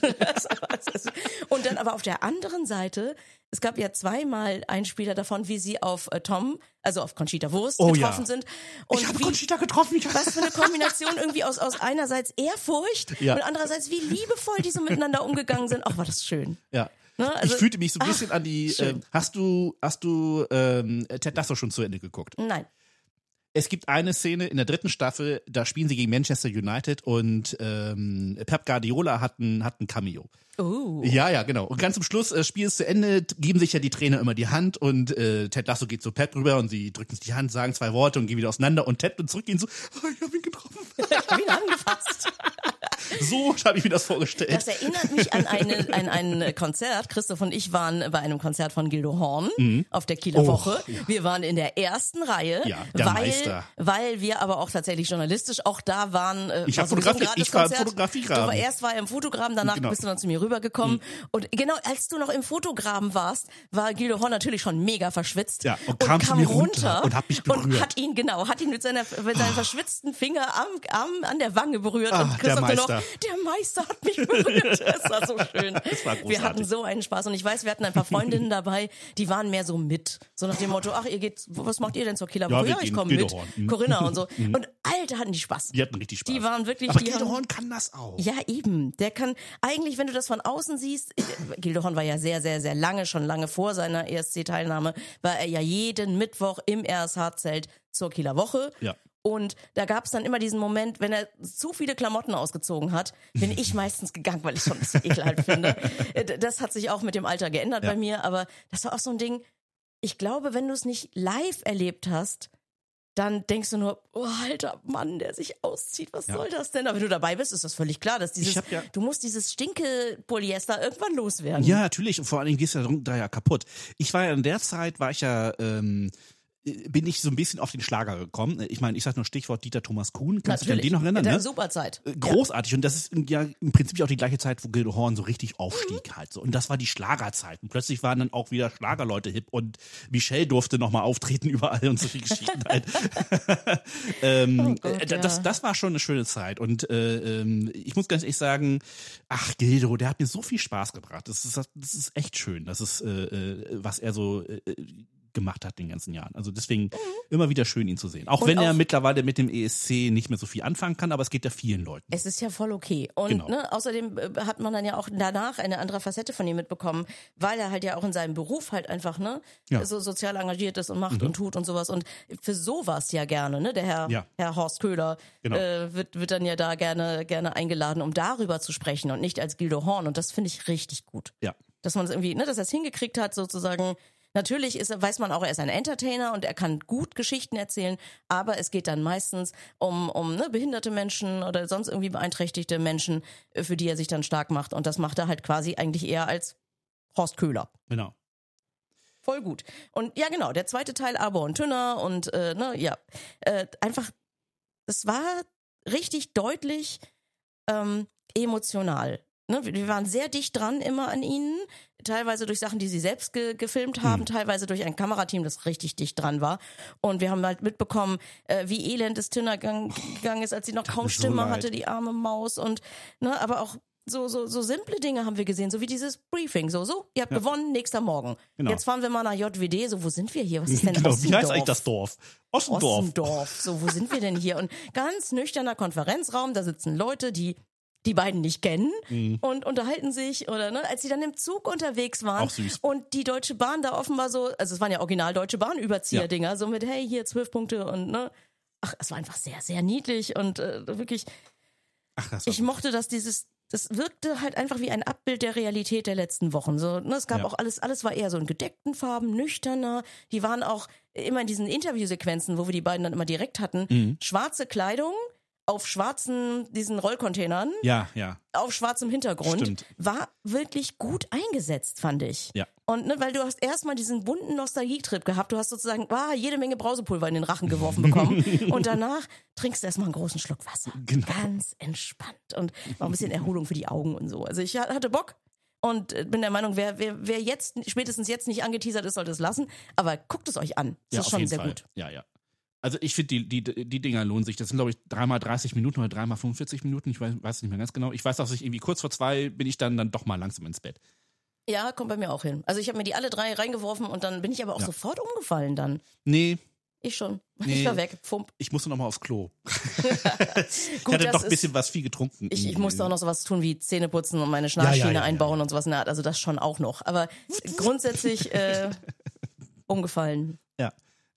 Und dann aber auf der anderen Seite, es gab ja zweimal Einspieler davon, wie sie auf Tom, also auf Conchita Wurst Oh, getroffen ja. sind. Und Ich habe wie, Conchita getroffen. was für eine Kombination irgendwie aus einerseits Ehrfurcht Ja. und andererseits wie liebevoll die so miteinander umgegangen sind. Ach, war das schön. Ja. Ne, also- ich fühlte mich so ein bisschen an die. schön. Hast du Ted Lasso schon zu Ende geguckt? Nein. Es gibt eine Szene in der 3. Staffel, da spielen sie gegen Manchester United und Pep Guardiola hat ein Cameo. Ja, genau. Und ganz zum Schluss, Spiel ist zu Ende, geben sich ja die Trainer immer die Hand und Ted Lasso geht zu Pep rüber und sie drücken sich die Hand, sagen 2 Worte und gehen wieder auseinander und Ted und zurückgehen so, oh, ich hab ihn getroffen. Ich habe ihn angefasst. So habe ich mir das vorgestellt. Das erinnert mich an ein Konzert. Christoph und ich waren bei einem Konzert von Gildo Horn auf der Kieler Oh, Woche. ja. Wir waren in der ersten Reihe, Ja, der Meister. weil wir aber auch tatsächlich journalistisch auch da waren. Ich war hab sowieso ein fotografiert. Ich war im Gratiskonzert. Fotografiegraben. Erst war er im Fotograben, danach Genau. bist du dann zu mir rübergekommen. Und genau, als du noch im Fotograben warst, war Gildo Horn natürlich schon mega verschwitzt. Ja, und kam zu mir runter und hat mich berührt. Und hat ihn mit seinen verschwitzten Finger an der Wange berührt. Ah, und Christoph der nur noch, Meister. der Meister hat mich berührt. Das war so schön. Das war großartig. Wir hatten so einen Spaß. Und ich weiß, wir hatten ein paar Freundinnen dabei, die waren mehr so mit. So nach dem Motto, ach, was macht ihr denn zur Kieler Ja, Woche? wir Ja, ich gehen komme mit. Gildo Horn. Corinna und so. Und Alter, hatten die Spaß. Die hatten richtig Spaß. Die waren wirklich, Aber die Gildo haben- Horn kann das auch. Ja, eben. Der kann, eigentlich, wenn du das von außen siehst, Gildo Horn war ja sehr, sehr, sehr lange, schon lange vor seiner ESC-Teilnahme, war er ja jeden Mittwoch im RSH-Zelt zur Kieler Woche. Ja. Und da gab es dann immer diesen Moment, wenn er zu viele Klamotten ausgezogen hat, bin ich meistens gegangen, weil ich schon ein bisschen ekelhaft finde. Das hat sich auch mit dem Alter geändert bei mir, aber das war auch so ein Ding, ich glaube, wenn du es nicht live erlebt hast, dann denkst du nur, oh, alter Mann, der sich auszieht, was soll das denn? Aber wenn du dabei bist, ist das völlig klar, dass du musst dieses Stinke-Polyester irgendwann loswerden. Ja, natürlich. Und vor allen Dingen gehst du da ja kaputt. Ich war ja in der Zeit, bin ich so ein bisschen auf den Schlager gekommen. Ich meine, ich sag nur Stichwort Dieter Thomas Kuhn. Kannst du dich an den noch erinnern? Ja, Ne? super Zeit. Großartig. Und das ist ja im Prinzip auch die gleiche Zeit, wo Gildo Horn so richtig aufstieg halt so. Und das war die Schlagerzeit. Und plötzlich waren dann auch wieder Schlagerleute hip und Michelle durfte nochmal auftreten überall und solche Geschichten halt. Das war schon eine schöne Zeit. Und ich muss ganz ehrlich sagen, ach Gildo, der hat mir so viel Spaß gebracht. Das ist echt schön. Das ist, was er so gemacht hat in den ganzen Jahren. Also deswegen immer wieder schön, ihn zu sehen. Auch Und wenn er auch- mittlerweile mit dem ESC nicht mehr so viel anfangen kann, aber es geht ja vielen Leuten. Es ist ja voll okay. Und Genau. ne, außerdem hat man dann ja auch danach eine andere Facette von ihm mitbekommen, weil er halt ja auch in seinem Beruf halt einfach Ja. so sozial engagiert ist und macht und tut und sowas. Und für sowas ja gerne, ne? Der Herr Horst Köhler Genau. wird dann ja da gerne eingeladen, um darüber zu sprechen und nicht als Gildo Horn. Und das finde ich richtig gut. Ja. Dass man es irgendwie, ne, dass er es hingekriegt hat, sozusagen. Natürlich weiß man auch, er ist ein Entertainer und er kann gut Geschichten erzählen, aber es geht dann meistens um behinderte Menschen oder sonst irgendwie beeinträchtigte Menschen, für die er sich dann stark macht. Und das macht er halt quasi eigentlich eher als Horst Köhler. Genau. Voll gut. Und ja, genau, der zweite Teil, Arbor und Tünner und einfach, das war richtig deutlich emotional. Ne, wir waren sehr dicht dran immer an ihnen, teilweise durch Sachen, die sie selbst gefilmt haben, teilweise durch ein Kamerateam, das richtig dicht dran war. Und wir haben halt mitbekommen, wie elend es Tünner gegangen ist, als sie noch kaum mir so Stimme leid. hatte, die arme Maus. Und aber auch so simple Dinge haben wir gesehen, so wie dieses Briefing, so, ihr habt gewonnen, nächster Morgen. Genau. Jetzt fahren wir mal nach JWD, so, wo sind wir hier? Was ist denn Genau, Ossendorf? wie heißt eigentlich das Dorf? Ossendorf, so, wo sind wir denn hier? Und ganz nüchterner Konferenzraum, da sitzen Leute, die beiden nicht kennen und unterhalten sich oder ne, als sie dann im Zug unterwegs waren Auch süß. und die Deutsche Bahn da offenbar so, also es waren ja original Deutsche Bahn Überzieher-Dinger, so mit hey, hier 12 Punkte und ne, ach, es war einfach sehr, sehr niedlich und wirklich, Ach, das war ich mochte, dass das wirkte halt einfach wie ein Abbild der Realität der letzten Wochen. So, ne, es gab auch alles war eher so in gedeckten Farben, nüchterner. Die waren auch immer in diesen Interviewsequenzen, wo wir die beiden dann immer direkt hatten, schwarze Kleidung auf schwarzen, diesen Rollcontainern, ja. auf schwarzem Hintergrund, Stimmt. war wirklich gut eingesetzt, fand ich. Ja. Und ne, weil du hast erstmal diesen bunten Nostalgietrip gehabt, du hast sozusagen jede Menge Brausepulver in den Rachen geworfen bekommen und danach trinkst du erstmal einen großen Schluck Wasser. Genau. Ganz entspannt und war ein bisschen Erholung für die Augen und so. Also ich hatte Bock und bin der Meinung, wer jetzt, spätestens jetzt nicht angeteasert ist, sollte es lassen, aber guckt es euch an. Das Ja, ist auf schon jeden sehr Fall. gut. Ja. Also ich finde, die Dinger lohnen sich. Das sind, glaube ich, 3x 30 Minuten oder 3x 45 Minuten. Ich weiß nicht mehr ganz genau. Ich weiß, dass ich irgendwie kurz vor 2 bin ich dann doch mal langsam ins Bett. Ja, kommt bei mir auch hin. Also ich habe mir die alle 3 reingeworfen und dann bin ich aber auch sofort umgefallen dann. Nee, Ich schon. Nee. Ich war weg. Pfump. ich musste noch mal aufs Klo. Gut, Ich hatte das doch ein ist- bisschen was viel getrunken. Ich musste auch noch sowas tun wie Zähne putzen und meine Schnarchschiene Ja. einbauen und sowas in der Art. Also das schon auch noch. Aber grundsätzlich umgefallen. Ja.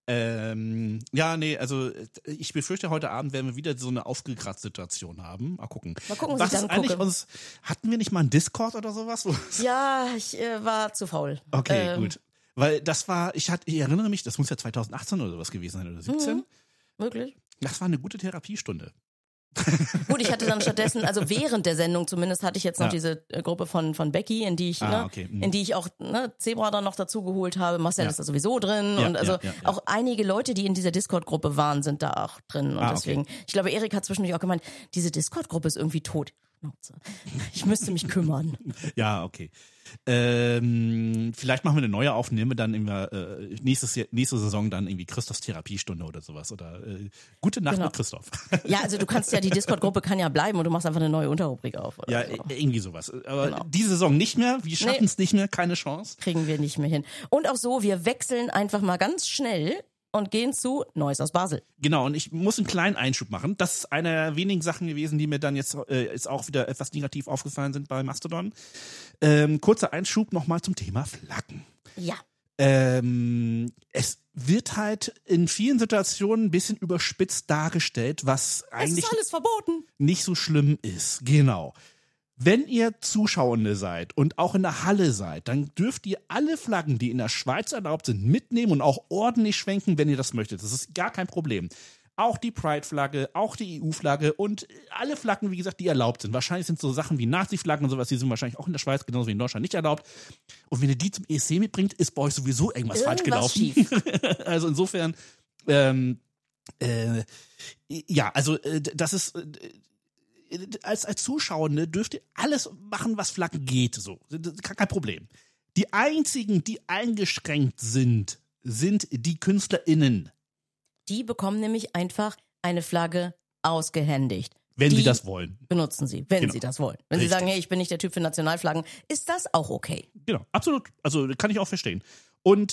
Also ich befürchte, heute Abend werden wir wieder so eine Aufgekratzt-Situation haben. Mal gucken. Mal gucken, was Was ich ist dann eigentlich gucke. hatten wir nicht mal einen Discord oder sowas? Ja, ich war zu faul. Okay, gut. Weil das war, ich erinnere mich, das muss ja 2018 oder sowas gewesen sein oder 17. Wirklich? Das war eine gute Therapiestunde. Gut, ich hatte dann stattdessen, also während der Sendung zumindest, hatte ich jetzt noch Ja. diese Gruppe von Becky, in die ich, okay. in die ich auch Zebra dann noch dazu geholt habe. Marcel Ja. ist da sowieso drin Ja, und also ja. auch einige Leute, die in dieser Discord-Gruppe waren, sind da auch drin und Okay. deswegen. Ich glaube, Erik hat zwischendurch auch gemeint, diese Discord-Gruppe ist irgendwie tot. Ich müsste mich kümmern. Ja, okay. Vielleicht machen wir eine neue Aufnahme dann nächste Saison dann irgendwie Christophs Therapiestunde oder sowas. Oder Gute Nacht Genau. mit Christoph. Ja, also du kannst ja, die Discord-Gruppe kann ja bleiben und du machst einfach eine neue Unterrubrik auf. Oder Ja, so. irgendwie sowas. Aber Genau. diese Saison nicht mehr. Wir schaffen es nicht mehr. Keine Chance. Kriegen wir nicht mehr hin. Und auch so, wir wechseln einfach mal ganz schnell und gehen zu Neues aus Basel. Genau, und ich muss einen kleinen Einschub machen. Das ist eine der wenigen Sachen gewesen, die mir dann jetzt auch wieder etwas negativ aufgefallen sind bei Mastodon. Kurzer Einschub nochmal zum Thema Flaggen. Ja. Es wird halt in vielen Situationen ein bisschen überspitzt dargestellt, was Es eigentlich ist alles verboten. nicht so schlimm ist. Genau. Wenn ihr Zuschauende seid und auch in der Halle seid, dann dürft ihr alle Flaggen, die in der Schweiz erlaubt sind, mitnehmen und auch ordentlich schwenken, wenn ihr das möchtet. Das ist gar kein Problem. Auch die Pride-Flagge, auch die EU-Flagge und alle Flaggen, wie gesagt, die erlaubt sind. Wahrscheinlich sind so Sachen wie Nazi-Flaggen und sowas, die sind wahrscheinlich auch in der Schweiz, genauso wie in Deutschland, nicht erlaubt. Und wenn ihr die zum ESC mitbringt, ist bei euch sowieso irgendwas falsch Irgendwas gelaufen. schief. Also insofern, das ist... Als Zuschauende dürft ihr alles machen, was Flaggen geht. So. Kein Problem. Die einzigen, die eingeschränkt sind die KünstlerInnen. Die bekommen nämlich einfach eine Flagge ausgehändigt. Wenn die sie das wollen. benutzen sie, wenn Genau. sie das wollen. Wenn sie Richtig. sagen, hey, ich bin nicht der Typ für Nationalflaggen, ist das auch okay. Genau, absolut. Also kann ich auch verstehen. Und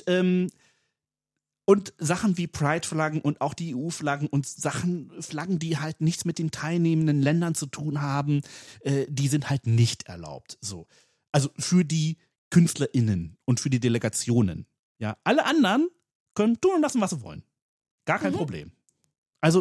Sachen wie Pride-Flaggen und auch die EU-Flaggen und Flaggen, die halt nichts mit den teilnehmenden Ländern zu tun haben, die sind halt nicht erlaubt. So. Also für die KünstlerInnen und für die Delegationen. Ja, alle anderen können tun und lassen, was sie wollen. Gar kein Problem. Also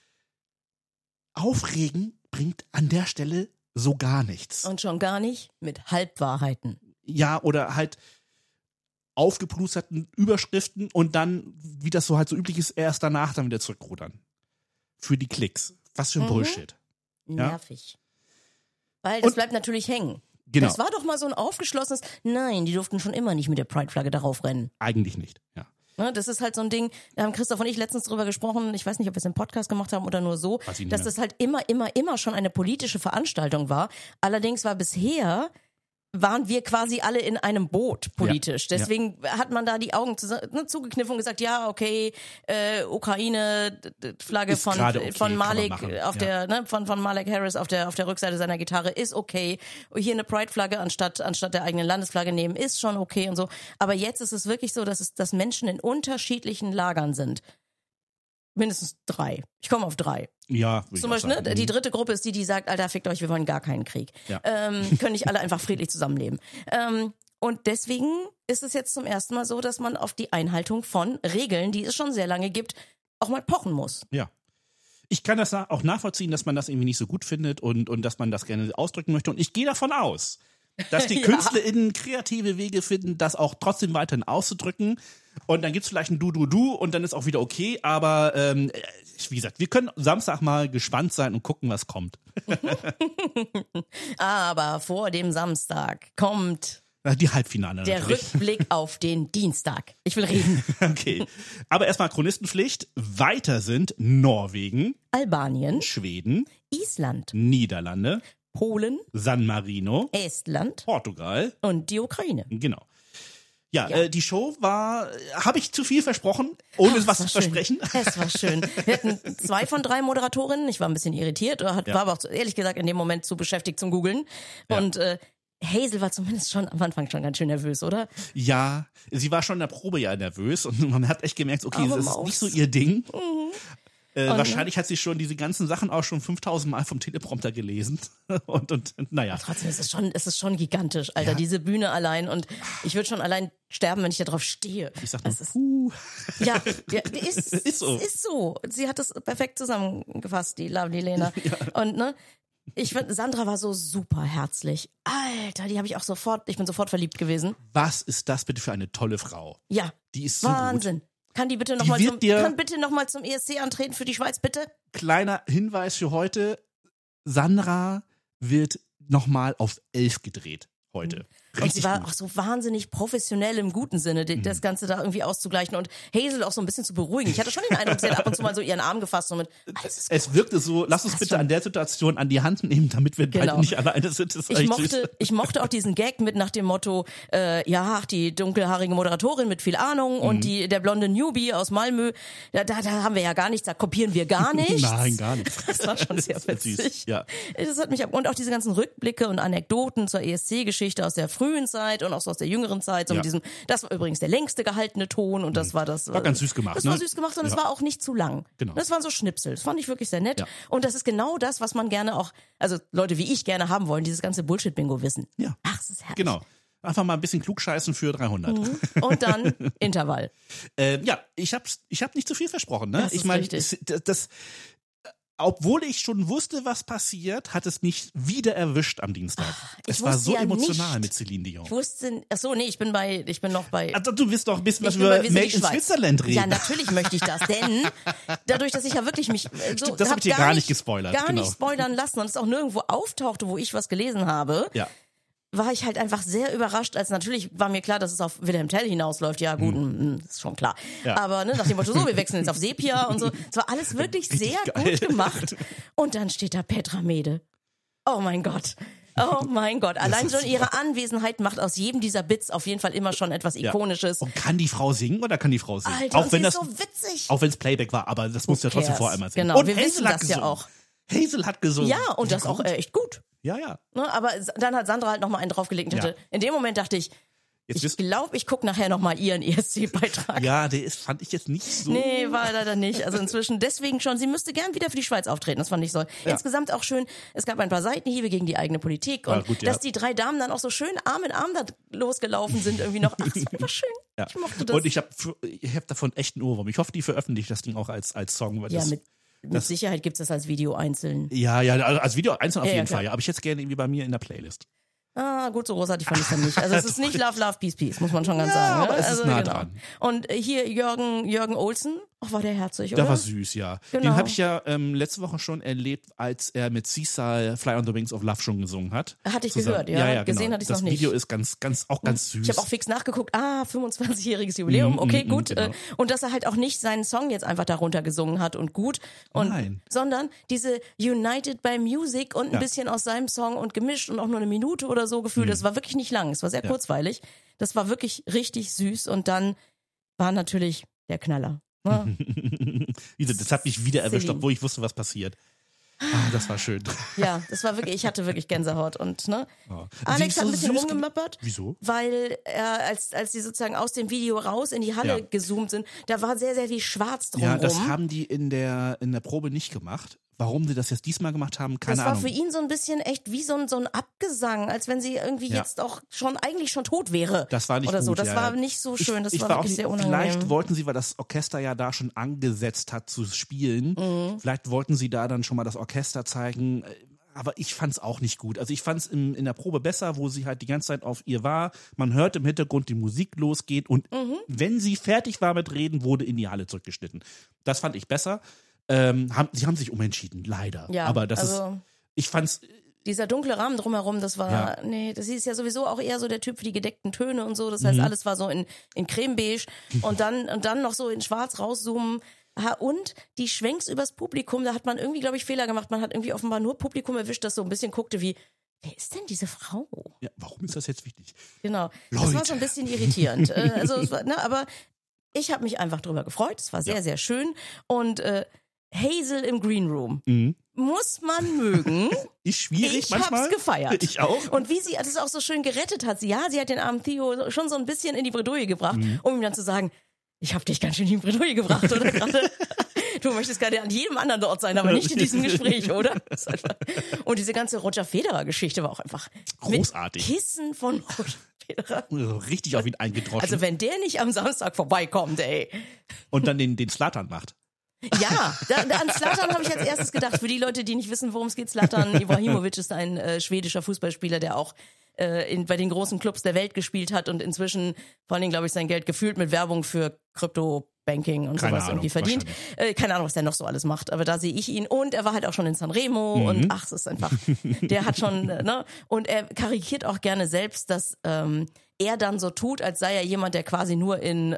aufregen bringt an der Stelle so gar nichts. Und schon gar nicht mit Halbwahrheiten. Ja, oder halt aufgeplusterten Überschriften und dann, wie das so halt so üblich ist, erst danach dann wieder zurückrudern. Für die Klicks. Was für ein Bullshit. Ja. Nervig. Weil das Und- bleibt natürlich hängen. Genau. Das war doch mal so ein aufgeschlossenes, nein, die durften schon immer nicht mit der Pride-Flagge darauf rennen. Eigentlich nicht, ja. Ne, das ist halt so ein Ding, da haben Christoph und ich letztens drüber gesprochen, ich weiß nicht, ob wir es im Podcast gemacht haben oder nur so, Weiß ich nicht dass mehr. das halt immer schon eine politische Veranstaltung war. Allerdings war bisher waren wir quasi alle in einem Boot politisch. Deswegen hat man da die Augen zugekniffen und gesagt, ja, okay, Ukraine, Flagge Ist gerade okay, von Malik kann man machen, auf der, von Malik Harris auf der Rückseite seiner Gitarre ist okay. Hier eine Pride-Flagge anstatt der eigenen Landesflagge nehmen ist schon okay und so. Aber jetzt ist es wirklich so, dass Menschen in unterschiedlichen Lagern sind. Mindestens 3. Ich komme auf 3. Ja, zum Beispiel, ne? Die dritte Gruppe ist die sagt, Alter, fickt euch, wir wollen gar keinen Krieg. Ja. Können nicht alle einfach friedlich zusammenleben. Und deswegen ist es jetzt zum ersten Mal so, dass man auf die Einhaltung von Regeln, die es schon sehr lange gibt, auch mal pochen muss. Ja. Ich kann das auch nachvollziehen, dass man das irgendwie nicht so gut findet und dass man das gerne ausdrücken möchte. Und ich gehe davon aus, dass die KünstlerInnen kreative Wege finden, das auch trotzdem weiterhin auszudrücken. Und dann gibt's vielleicht ein Du und dann ist auch wieder okay. Aber wie gesagt, wir können Samstag mal gespannt sein und gucken, was kommt. Aber vor dem Samstag kommt die Halbfinale der natürlich. Rückblick auf den Dienstag. Ich will reden. Okay. Aber erstmal Chronistenpflicht. Weiter sind Norwegen, Albanien, Schweden, Island, Niederlande, Polen, San Marino, Estland Portugal. und die Ukraine. Genau. Ja, die Show war, habe ich zu viel versprochen, ohne was zu versprechen? Es war schön. Wir hatten 2 von 3 Moderatorinnen. Ich war ein bisschen irritiert, war aber auch ehrlich gesagt in dem Moment zu beschäftigt zum Googlen. Ja. Und Hazel war zumindest schon am Anfang schon ganz schön nervös, oder? Ja, sie war schon in der Probe ja nervös und man hat echt gemerkt, okay, Aber das ist Maus. nicht so ihr Ding. Mhm. Wahrscheinlich hat sie schon diese ganzen Sachen auch schon 5000 Mal vom Teleprompter gelesen. und naja. Trotzdem ist es schon gigantisch, Alter, Ja. diese Bühne allein. Und ich würde schon allein sterben, wenn ich da drauf stehe. Ich sag nur, Das ist, ja, ist Ist so. Ist so. Sie hat das perfekt zusammengefasst, die Lovely Lena. Und ne, ich finde, Sandra war so super herzlich. Alter, ich bin sofort verliebt gewesen. Was ist das bitte für eine tolle Frau? Ja. Die ist so Wahnsinn. gut. Kann die bitte Die nochmal wird dir- noch mal zum ESC antreten für die Schweiz, bitte? Kleiner Hinweis für heute. Sandra wird nochmal auf 11 gedreht heute. Und sie Richtig war gut. auch so wahnsinnig professionell im guten Sinne, das Ganze da irgendwie auszugleichen und Hazel auch so ein bisschen zu beruhigen. Ich hatte schon den Eindruck, sie hat ab und zu mal so ihren Arm gefasst und mit, alles ist gut. Es wirkte so, lass uns Das bitte schon. an der Situation an die Hand nehmen, damit wir Genau. beide nicht alleine sind. Das ist echt süß. Ich mochte auch diesen Gag mit nach dem Motto, die dunkelhaarige Moderatorin mit viel Ahnung und der blonde Newbie aus Malmö, da haben wir ja gar nichts, da kopieren wir gar nichts. Nein, gar nicht. Das war schon sehr Das ist süß, witzig. ja. Das hat mich und auch diese ganzen Rückblicke und Anekdoten zur ESC-Geschichte aus der frühen Zeit und auch so aus der jüngeren Zeit. So Ja. mit diesem, das war übrigens der längste gehaltene Ton und das war das. War ganz süß gemacht, Das ne? war süß gemacht und es war auch nicht zu lang. Genau. Das waren so Schnipsel. Das fand ich wirklich sehr nett. Ja. Und das ist genau das, was man gerne auch, also Leute wie ich gerne haben wollen, dieses ganze Bullshit-Bingo wissen. Ja. Ach, das ist herrlich. Genau. Einfach mal ein bisschen klugscheißen für 300. Und dann Intervall. Ja, ich hab nicht zu viel versprochen. Ne? Das ist Ich meine, richtig. obwohl ich schon wusste, was passiert, hat es mich wieder erwischt am Dienstag. ich Es war wusste so ja emotional nicht. mit Celine Dion. Ich wusste, ach so, nee, ich bin noch bei Also, du willst doch ein bisschen was Ich bin bei über Wir sind Made die in Schweiz. Switzerland reden. Ja, natürlich möchte ich das, denn dadurch, dass ich ja wirklich mich so Stimmt, das hab ich dir gar nicht gespoilert, gar genau. nicht spoilern lassen und es auch nirgendwo auftauchte, wo ich was gelesen habe, Ja. war ich halt einfach sehr überrascht, als natürlich war mir klar, dass es auf Wilhelm Tell hinausläuft. Ja, gut, ist schon klar. Ja. Aber ne, nach dem Motto, so, wir wechseln jetzt auf Sepia und so. Es war alles wirklich sehr geil. gut gemacht. Und dann steht da Petra Mede. Oh mein Gott. Oh mein Gott. Allein schon ihre Anwesenheit macht aus jedem dieser Bits auf jeden Fall immer schon etwas Ja. Ikonisches. Und kann die Frau singen oder kann die Frau singen? Alter, auch und wenn sie das, ist so witzig. auch wenn es Playback war, aber das muss ja trotzdem cares? vorher einmal singen. Genau, Und wir Hazel wissen hat das ja gesungen. auch. Hazel hat gesungen. Ja, und das Wie auch gut. echt gut. Ja, ja. Ne, aber dann hat Sandra halt nochmal einen draufgelegt und Ja. dachte, in dem Moment dachte ich, Jetzt ich wisst- glaube, ich gucke nachher nochmal ihren ESC-Beitrag. Ja, fand ich jetzt nicht so. Nee, war leider nicht. Also inzwischen deswegen schon, sie müsste gern wieder für die Schweiz auftreten, das fand ich so. Insgesamt auch schön, es gab ein paar Seitenhiebe gegen die eigene Politik und gut, ja. dass die 3 Damen dann auch so schön Arm in Arm da losgelaufen sind irgendwie noch. Ach, das war einfach schön. Ja. Ich mochte das. Und ich hab davon echt einen Ohrwurm. Ich hoffe, die veröffentlicht das Ding auch als Song. Weil ja, das, mit Sicherheit gibt's das als Video einzeln. ja, also als Video einzeln auf Ja, jeden klar. Fall. Ja, aber ich jetzt gerne irgendwie bei mir in der Playlist. Ah, gut, so großartig fand ich dann nicht. Also es ist nicht Love, Love, Peace, Peace, muss man schon ganz sagen. aber Ne? es ist Also, nah dran. Und hier Jürgen Olsen, Ach, war der herzig, oder? Der war süß, ja. Genau. Den habe ich ja letzte Woche schon erlebt, als er mit Sisal Fly on the Wings of Love schon gesungen hat. Hatte ich Zusammen. gehört, ja. Ja, Gesehen genau. hatte ich noch nicht. Das Video ist ganz süß. Ich habe auch fix nachgeguckt, 25-jähriges Jubiläum, okay, gut. Genau. Und dass er halt auch nicht seinen Song jetzt einfach darunter gesungen hat und gut, Nein. sondern diese United by Music und ein bisschen aus seinem Song und gemischt und auch nur eine Minute oder so gefühlt. Das war wirklich nicht lang, es war sehr kurzweilig. Das war wirklich richtig süß und dann war natürlich der Knaller. Ne? Das hat mich wieder erwischt, Celine. obwohl ich wusste, was passiert. Das war schön. Ja, das war wirklich, ich hatte wirklich Gänsehaut und ne. Oh. Alex Sie hat ein ist so bisschen süß rumgemöppert. Wieso? Weil als sie sozusagen aus dem Video raus in die Halle gezoomt sind, da war sehr, sehr viel Schwarz drumherum. Ja, das haben die in der Probe nicht gemacht. Warum sie das jetzt diesmal gemacht haben, keine Ahnung. Das war für ihn so ein bisschen echt wie so ein Abgesang, als wenn sie irgendwie jetzt auch eigentlich schon tot wäre. Das war nicht oder gut. So. Das ja. war nicht so schön, das ich war auch wirklich nicht, sehr unangenehm. Vielleicht wollten sie, weil das Orchester ja da schon angesetzt hat zu spielen, vielleicht wollten sie da dann schon mal das Orchester zeigen. Aber ich fand's auch nicht gut. Also ich fand's in der Probe besser, wo sie halt die ganze Zeit auf ihr war. Man hört im Hintergrund die Musik losgeht und wenn sie fertig war mit Reden, wurde in die Halle zurückgeschnitten. Das fand ich besser. Sie haben sich umentschieden, leider. Ja, aber das also ist, ich fand's, dieser dunkle Rahmen drumherum, das war, das ist ja sowieso auch eher so der Typ für die gedeckten Töne und so. Das heißt, alles war so in creme-beige und dann noch so in schwarz rauszoomen. Und die Schwenks übers Publikum, da hat man irgendwie, glaube ich, Fehler gemacht. Man hat irgendwie offenbar nur Publikum erwischt, das so ein bisschen guckte wie, wer ist denn diese Frau? ja, warum ist das jetzt wichtig? Genau. Das Leute. war so ein bisschen irritierend. Aber ich habe mich einfach drüber gefreut. Es war sehr, sehr schön. Und Hazel im Green Room. Muss man mögen. Ist schwierig Ich manchmal. hab's gefeiert. Ich auch. Und wie sie das auch so schön gerettet hat. Sie hat den armen Theo schon so ein bisschen in die Bredouille gebracht, um ihm dann zu sagen, ich habe dich ganz schön in die Bredouille gebracht, oder gerade? Du möchtest gerade an jedem anderen Ort sein, aber nicht in diesem Gespräch, oder? Und diese ganze Roger Federer-Geschichte war auch einfach großartig. Mit Kissen von Roger Federer. So richtig auf ihn eingedroschen. Also wenn der nicht am Samstag vorbeikommt, ey. Und dann den Zlatan macht. Ja, an Zlatan habe ich als erstes gedacht. Für die Leute, die nicht wissen, worum es geht, Zlatan Ibrahimovic ist ein schwedischer Fußballspieler, der auch bei den großen Clubs der Welt gespielt hat und inzwischen vor allen Dingen, glaube ich, sein Geld gefühlt mit Werbung für Krypto-Banking und sowas irgendwie verdient. Keine Ahnung, was der noch so alles macht, aber da sehe ich ihn. Und er war halt auch schon in Sanremo und es ist einfach, der hat schon, ne? Und er karikiert auch gerne selbst, dass er dann so tut, als sei er jemand, der quasi nur in,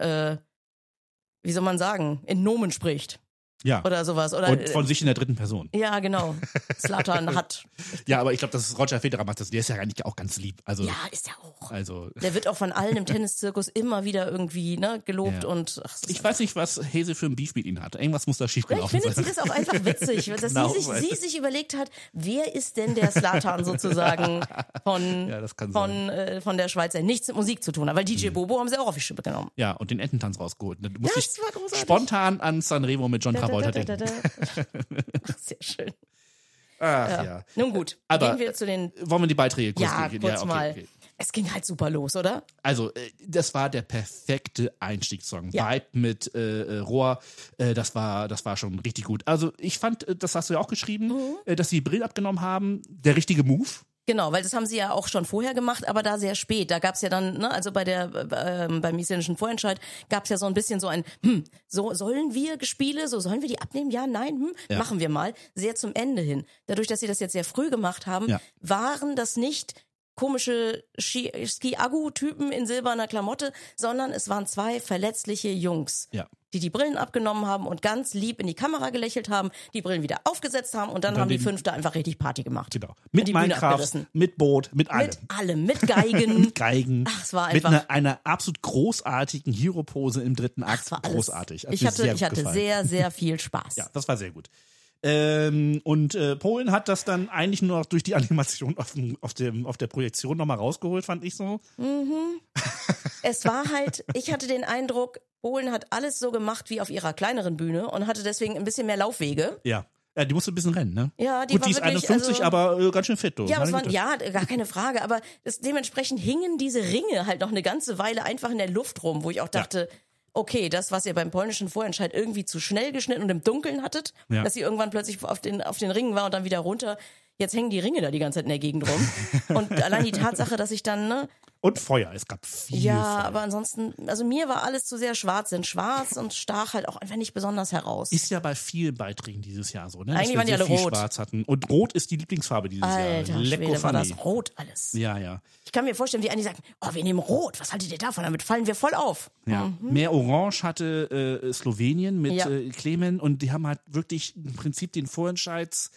wie soll man sagen, in Nomen spricht. Ja. Oder sowas. Oder, Und von sich in der dritten Person. Ja, genau. Zlatan hat. Ja, aber ich glaube, das ist Roger Federer macht das. Der ist ja eigentlich auch ganz lieb. Also, Ja, ist er auch. also Der wird auch von allen im Tenniszirkus immer wieder irgendwie gelobt und ich weiß nicht, was Hazel für ein Beef mit ihm hat. Irgendwas muss da Vielleicht schiefgelaufen findet sie sein. das auch einfach witzig, dass Genau, sie sich überlegt hat, wer ist denn der Zlatan sozusagen Ja, das kann sein. von der Schweiz, der nichts mit Musik zu tun hat. Weil DJ Bobo haben sie auch auf die Schippe genommen. Ja, und den Ententanz rausgeholt. Du musst Das dich war großartig. spontan an Sanremo mit John Travolta denken. Ach, sehr schön. Ach ja. Nun gut, Aber gehen wir zu den... wollen wir die Beiträge kurz Ja, durchgehen? kurz mal. Okay. Es ging halt super los, oder? Also, das war der perfekte Einstiegssong. Ja. Vibe mit Rohr, das war schon richtig gut. Also, ich fand, das hast du ja auch geschrieben, dass sie die Brillen abgenommen haben. Der richtige Move. Genau, weil das haben sie ja auch schon vorher gemacht, aber da sehr spät. Da gab's ja dann, also beim isländischen Vorentscheid gab's ja so ein bisschen so ein, so sollen wir Gespiele, so sollen wir die abnehmen? Ja, nein, machen wir mal. Sehr zum Ende hin. Dadurch, dass sie das jetzt sehr früh gemacht haben, waren das nicht komische Ski-Agu-Typen in silberner Klamotte, sondern es waren zwei verletzliche Jungs. Ja. Die Brillen abgenommen haben und ganz lieb in die Kamera gelächelt haben, die Brillen wieder aufgesetzt haben und dann haben die fünf da einfach richtig Party gemacht. Genau. Mit die Bühne Minecraft, abgerissen. mit Boot, mit allem. Mit allem, mit Geigen. Mit Geigen. Ach, es war mit einfach. einer absolut großartigen Hero-Pose im dritten Akt. Es war alles. Großartig. Hat Ich mir sehr hatte gut gefallen. sehr, sehr viel Spaß. Ja, das war sehr gut. Und Polen hat das dann eigentlich nur noch durch die Animation auf der Projektion nochmal rausgeholt, fand ich so. Es war halt, ich hatte den Eindruck, Polen hat alles so gemacht wie auf ihrer kleineren Bühne und hatte deswegen ein bisschen mehr Laufwege. Ja. Ja, die musste ein bisschen rennen, ne? Ja, die Gut, war die ist wirklich, 51, aber ganz schön fit, du. Ja, Meine Güte. gar keine Frage, aber dementsprechend hingen diese Ringe halt noch eine ganze Weile einfach in der Luft rum, wo ich auch dachte, okay, das, was ihr beim polnischen Vorentscheid irgendwie zu schnell geschnitten und im Dunkeln hattet, dass sie irgendwann plötzlich auf den Ringen war und dann wieder runter. Jetzt hängen die Ringe da die ganze Zeit in der Gegend rum. Und allein die Tatsache, dass ich dann Und Feuer, es gab viel Ja, Feuer. aber ansonsten, also mir war alles zu sehr schwarz in schwarz und stach halt auch einfach nicht besonders heraus. Ist ja bei vielen Beiträgen dieses Jahr so, ne? Eigentlich dass wir waren die sehr alle viel rot. Schwarz hatten. Und Rot ist die Lieblingsfarbe dieses Alter Jahr. Lecko Schwede, war funny. das rot alles. Ja, ja. Ich kann mir vorstellen, wie einige sagen, oh, wir nehmen rot, was haltet ihr davon? Damit fallen wir voll auf. Ja. Mehr Orange hatte Slowenien mit Ja. Klemen und die haben halt wirklich im Prinzip den Vorentscheids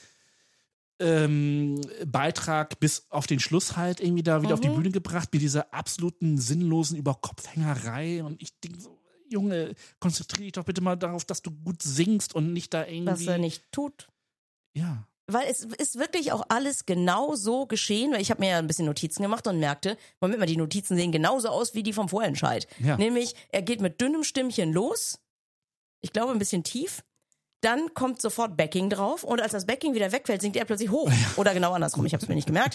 Beitrag bis auf den Schluss halt irgendwie da wieder auf die Bühne gebracht mit dieser absoluten sinnlosen Überkopfhängerei und ich denke so, Junge, konzentriere dich doch bitte mal darauf, dass du gut singst und nicht da irgendwie... Was er nicht tut. Ja. Weil es ist wirklich auch alles genau so geschehen, weil ich habe mir ja ein bisschen Notizen gemacht und merkte, Moment mal, die Notizen sehen genauso aus wie die vom Vorentscheid. Ja. Nämlich, er geht mit dünnem Stimmchen los, ich glaube ein bisschen tief, dann kommt sofort Backing drauf und als das Backing wieder wegfällt, singt er plötzlich hoch. Oder genau andersrum, ich habe es mir nicht gemerkt.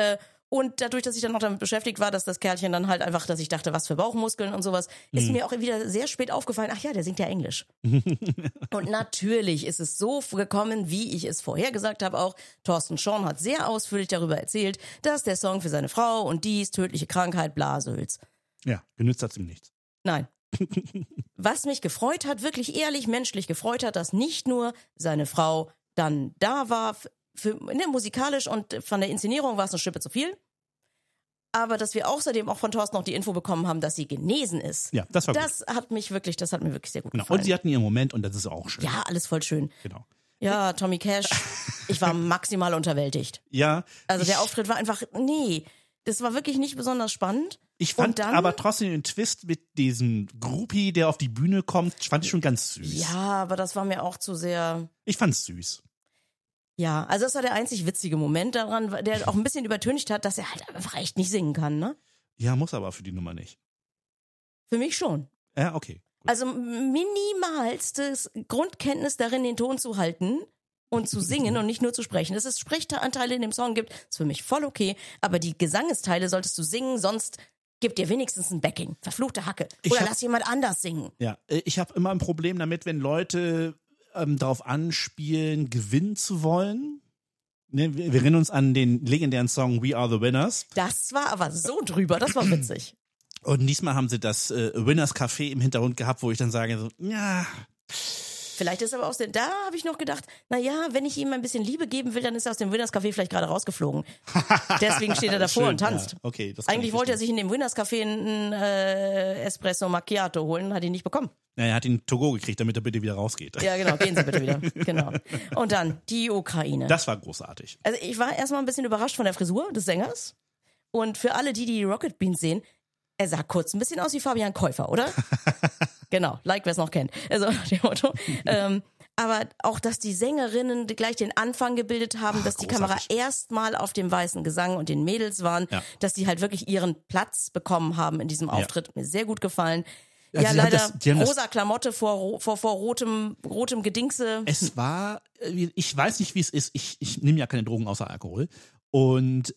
Und dadurch, dass ich dann noch damit beschäftigt war, dass das Kerlchen dann halt einfach, dass ich dachte, was für Bauchmuskeln und sowas, ist mir auch wieder sehr spät aufgefallen, ach ja, der singt ja Englisch. Und natürlich ist es so gekommen, wie ich es vorher gesagt habe auch. Thorsten Schorn hat sehr ausführlich darüber erzählt, dass der Song für seine Frau und dies, tödliche Krankheit, Blasehülz. Ja, genützt hat's ihm nichts. Nein. Was mich gefreut hat, wirklich ehrlich menschlich gefreut hat, dass nicht nur seine Frau dann da war, musikalisch und von der Inszenierung war es eine Schippe zu viel, aber dass wir außerdem auch von Thorsten noch die Info bekommen haben, dass sie genesen ist. Ja, das war gut. Das hat mir wirklich sehr gut Genau. gefallen. Und sie hatten ihren Moment und das ist auch schön. Ja, alles voll schön. Genau. Ja, Tommy Cash, ich war maximal unterwältigt. Ja. Also der Auftritt war einfach, das war wirklich nicht besonders spannend. Ich fand Und dann- aber trotzdem den Twist mit diesem Groupie, der auf die Bühne kommt, fand ich schon ganz süß. Ja, aber das war mir auch zu sehr... Ich fand's süß. Ja, also das war der einzig witzige Moment daran, der auch ein bisschen übertönigt hat, dass er halt einfach echt nicht singen kann, ne? Ja, muss aber für die Nummer nicht. Für mich schon. Ja, okay. Gut. Also minimalstes Grundkenntnis darin, den Ton zu halten und zu singen und nicht nur zu sprechen. Dass es Sprechanteile in dem Song gibt, ist für mich voll okay, aber die Gesangesteile solltest du singen, sonst gib dir wenigstens ein Backing. Verfluchte Hacke. Oder lass jemand anders singen. Ja, ich habe immer ein Problem damit, wenn Leute darauf anspielen, gewinnen zu wollen. Ne, wir erinnern uns an den legendären Song We Are the Winners. Das war aber so drüber, das war witzig. Und diesmal haben sie das Winners Café im Hintergrund gehabt, wo ich dann sage, so, ja, Vielleicht ist aber aus dem, da habe ich noch gedacht, naja, wenn ich ihm ein bisschen Liebe geben will, dann ist er aus dem Winners Café vielleicht gerade rausgeflogen. Deswegen steht er davor schön, und tanzt. Ja, okay, das kann Eigentlich ich wollte er verstehen. sich in dem Winners Café einen Espresso Macchiato holen, hat ihn nicht bekommen. Er hat ihn Togo gekriegt, damit er bitte wieder rausgeht. Ja, genau, gehen Sie bitte wieder. Genau. Und dann die Ukraine. Das war großartig. Also ich war erstmal ein bisschen überrascht von der Frisur des Sängers. Und für alle, die Rocket Beans sehen, er sah kurz ein bisschen aus wie Fabian Käufer, oder? Genau, like wer es noch kennt. Also nach dem Motto. Aber auch, dass die Sängerinnen gleich den Anfang gebildet haben, dass die Kamera großartig. erstmal auf dem weißen Gesang und den Mädels waren, Ja. dass die halt wirklich ihren Platz bekommen haben in diesem Auftritt. Mir sehr gut gefallen. Also Ja, sie haben leider die haben das- rosa Klamotte vor rotem Gedingse. Es war, ich weiß nicht, wie es ist. Ich nehme ja keine Drogen außer Alkohol. Und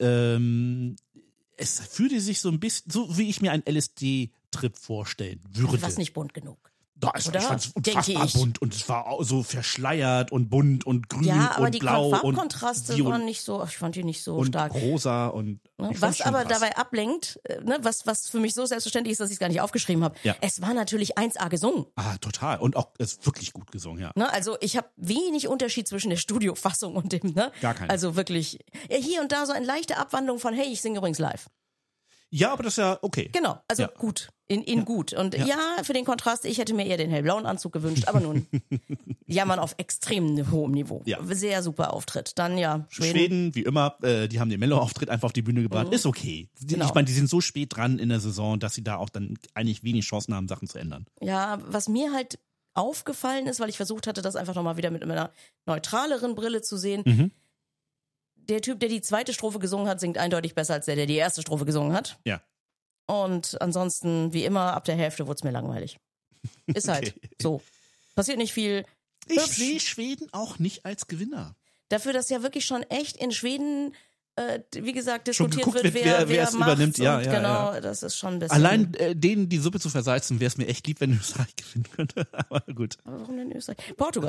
es fühlte sich so ein bisschen, so wie ich mir einen LSD-Trip vorstellen würde. Was nicht bunt genug. Da ist Oder? ich fand's Denke unfassbar ich. bunt und es war auch so verschleiert und bunt und grün Ja, aber und die blau Farbkontraste und waren nicht so, ich fand die nicht so und stark. rosa und Ne? ich fand's Was schon aber krass. dabei ablenkt, ne, was für mich so selbstverständlich ist, dass ich es gar nicht aufgeschrieben habe. Ja. Es war natürlich 1A gesungen. Ah, total. Und auch, es ist wirklich gut gesungen, ja. Ne? Also ich habe wenig Unterschied zwischen der Studiofassung und dem, ne? Gar keinen. Also wirklich, ja, hier und da so eine leichte Abwandlung von, hey, ich singe übrigens live. Ja, aber das ist ja okay. Genau, also Ja. gut, in gut. Und ja. für den Kontrast, ich hätte mir eher den hellblauen Anzug gewünscht, aber nun, jammern auf extrem hohem Niveau. Ja. Sehr super Auftritt. Dann ja, Schweden, wie immer, die haben den Mello-Auftritt einfach auf die Bühne gebracht. Ist okay. Genau. Ich meine, die sind so spät dran in der Saison, dass sie da auch dann eigentlich wenig Chancen haben, Sachen zu ändern. Ja, was mir halt aufgefallen ist, weil ich versucht hatte, das einfach nochmal wieder mit einer neutraleren Brille zu sehen. Mhm. Der Typ, der die zweite Strophe gesungen hat, singt eindeutig besser als der die erste Strophe gesungen hat. Ja. Und ansonsten, wie immer, ab der Hälfte wurde es mir langweilig. Ist halt Okay. so. Passiert nicht viel. Ich Hübsch. sehe Schweden auch nicht als Gewinner. Dafür, dass ja wirklich schon echt in Schweden, wie gesagt, Schon diskutiert geguckt wird, wird, wer wer es macht's übernimmt. Ja, und ja, genau, ja. das ist schon ein bisschen. Allein denen die Suppe zu versalzen, wäre es mir echt lieb, wenn Österreich gewinnen könnte. Aber gut. Aber warum denn Österreich? Portugal?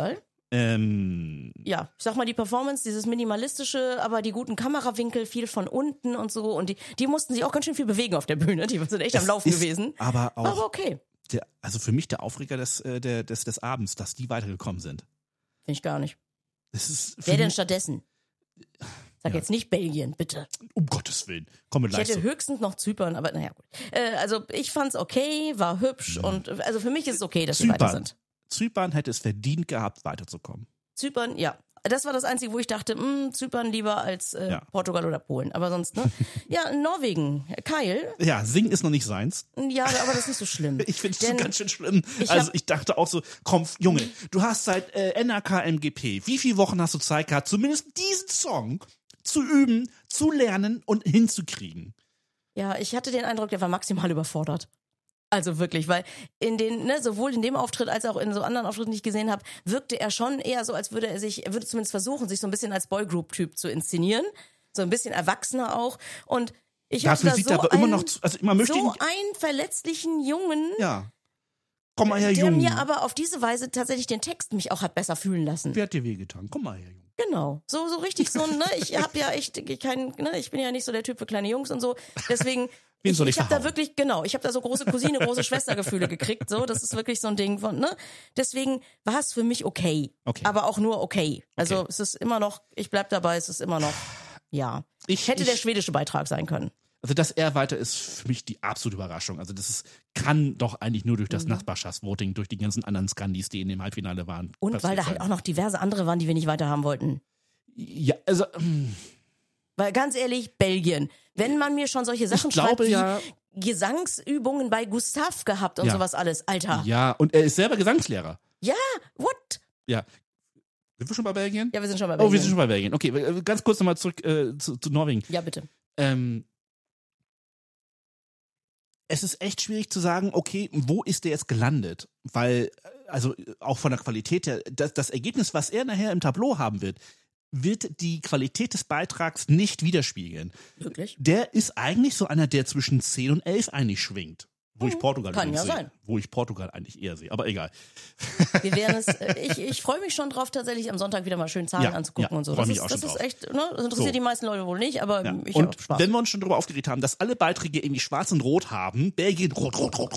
Ja, ich sag mal, die Performance, dieses minimalistische, aber die guten Kamerawinkel, viel von unten und so. Und die mussten sich auch ganz schön viel bewegen auf der Bühne. Die sind echt am Laufen gewesen. Aber auch Aber okay. also für mich der Aufreger des Abends, dass die weitergekommen sind. Finde ich gar nicht. Das ist Wer denn stattdessen? Sag jetzt nicht Belgien, bitte. Um Gottes Willen. Komm mit Ich hätte Leistung. höchstens noch Zypern, aber naja, gut. Also ich fand's okay, war hübsch und also für mich ist es okay, dass sie weiter sind. Zypern hätte es verdient gehabt, weiterzukommen. Zypern, ja. Das war das Einzige, wo ich dachte, Zypern lieber als Portugal oder Polen. Aber sonst, ne? Ja, Norwegen. Kyle. Ja, singen ist noch nicht seins. Ja, aber das ist nicht so schlimm. Ich finde es ganz schön schlimm. Ich dachte auch so, komm, Junge, du hast seit NRK MGP, wie viele Wochen hast du Zeit gehabt, zumindest diesen Song zu üben, zu lernen und hinzukriegen? Ja, ich hatte den Eindruck, der war maximal überfordert. Also wirklich, weil sowohl in dem Auftritt als auch in so anderen Auftritten, die ich gesehen habe, wirkte er schon eher so, als würde er würde zumindest versuchen, sich so ein bisschen als Boygroup-Typ zu inszenieren. So ein bisschen erwachsener auch. Und ich habe da so einen verletzlichen Jungen, Komm mal her, der Junge. mir aber auf diese Weise tatsächlich den Text mich auch hat besser fühlen lassen. Wer hat dir wehgetan? Komm mal her, Junge. Genau, so richtig so, ich habe ja echt ich bin ja nicht so der Typ für kleine Jungs und so, deswegen Wen soll ich habe da verhauen? wirklich, ich habe da so große Cousine, große Schwestergefühle gekriegt, so, das ist wirklich so ein Ding von, deswegen war es für mich okay, aber auch nur okay. Also es ist immer noch, ich bleib dabei, es ist immer noch, ja. Hätte der schwedische Beitrag sein können. Also, dass er weiter ist, für mich die absolute Überraschung. Also, kann doch eigentlich nur durch das Nachbarschaftsvoting, durch die ganzen anderen Skandis, die in dem Halbfinale waren. Und weil da halt auch noch diverse andere waren, die wir nicht weiter haben wollten. Ja, also. Weil ganz ehrlich, Belgien. Wenn man mir schon solche Sachen schreibt wie Gesangsübungen bei Gustav gehabt und sowas alles, Alter. Ja, und er ist selber Gesangslehrer. Ja, what? Ja. Sind wir schon bei Belgien? Ja, wir sind schon bei Belgien. Oh, wir sind schon bei Belgien. Okay, ganz kurz nochmal zurück zu Norwegen. Ja, bitte. Es ist echt schwierig zu sagen, okay, wo ist der jetzt gelandet? Weil, also auch von der Qualität her, das Ergebnis, was er nachher im Tableau haben wird die Qualität des Beitrags nicht widerspiegeln. Wirklich? Der ist eigentlich so einer, der zwischen 10 und 11 eigentlich schwingt. Wo ich Portugal Kann ja sehe. sein. Wo ich Portugal eigentlich eher sehe, aber egal. Wir werden es, ich freue mich schon drauf, tatsächlich am Sonntag wieder mal schön Zahlen anzugucken und so. Das ist echt, das interessiert die meisten Leute wohl nicht, aber ich habe Spaß. Wenn wir uns schon darüber aufgeregt haben, dass alle Beiträge irgendwie schwarz und rot haben, Belgien rot,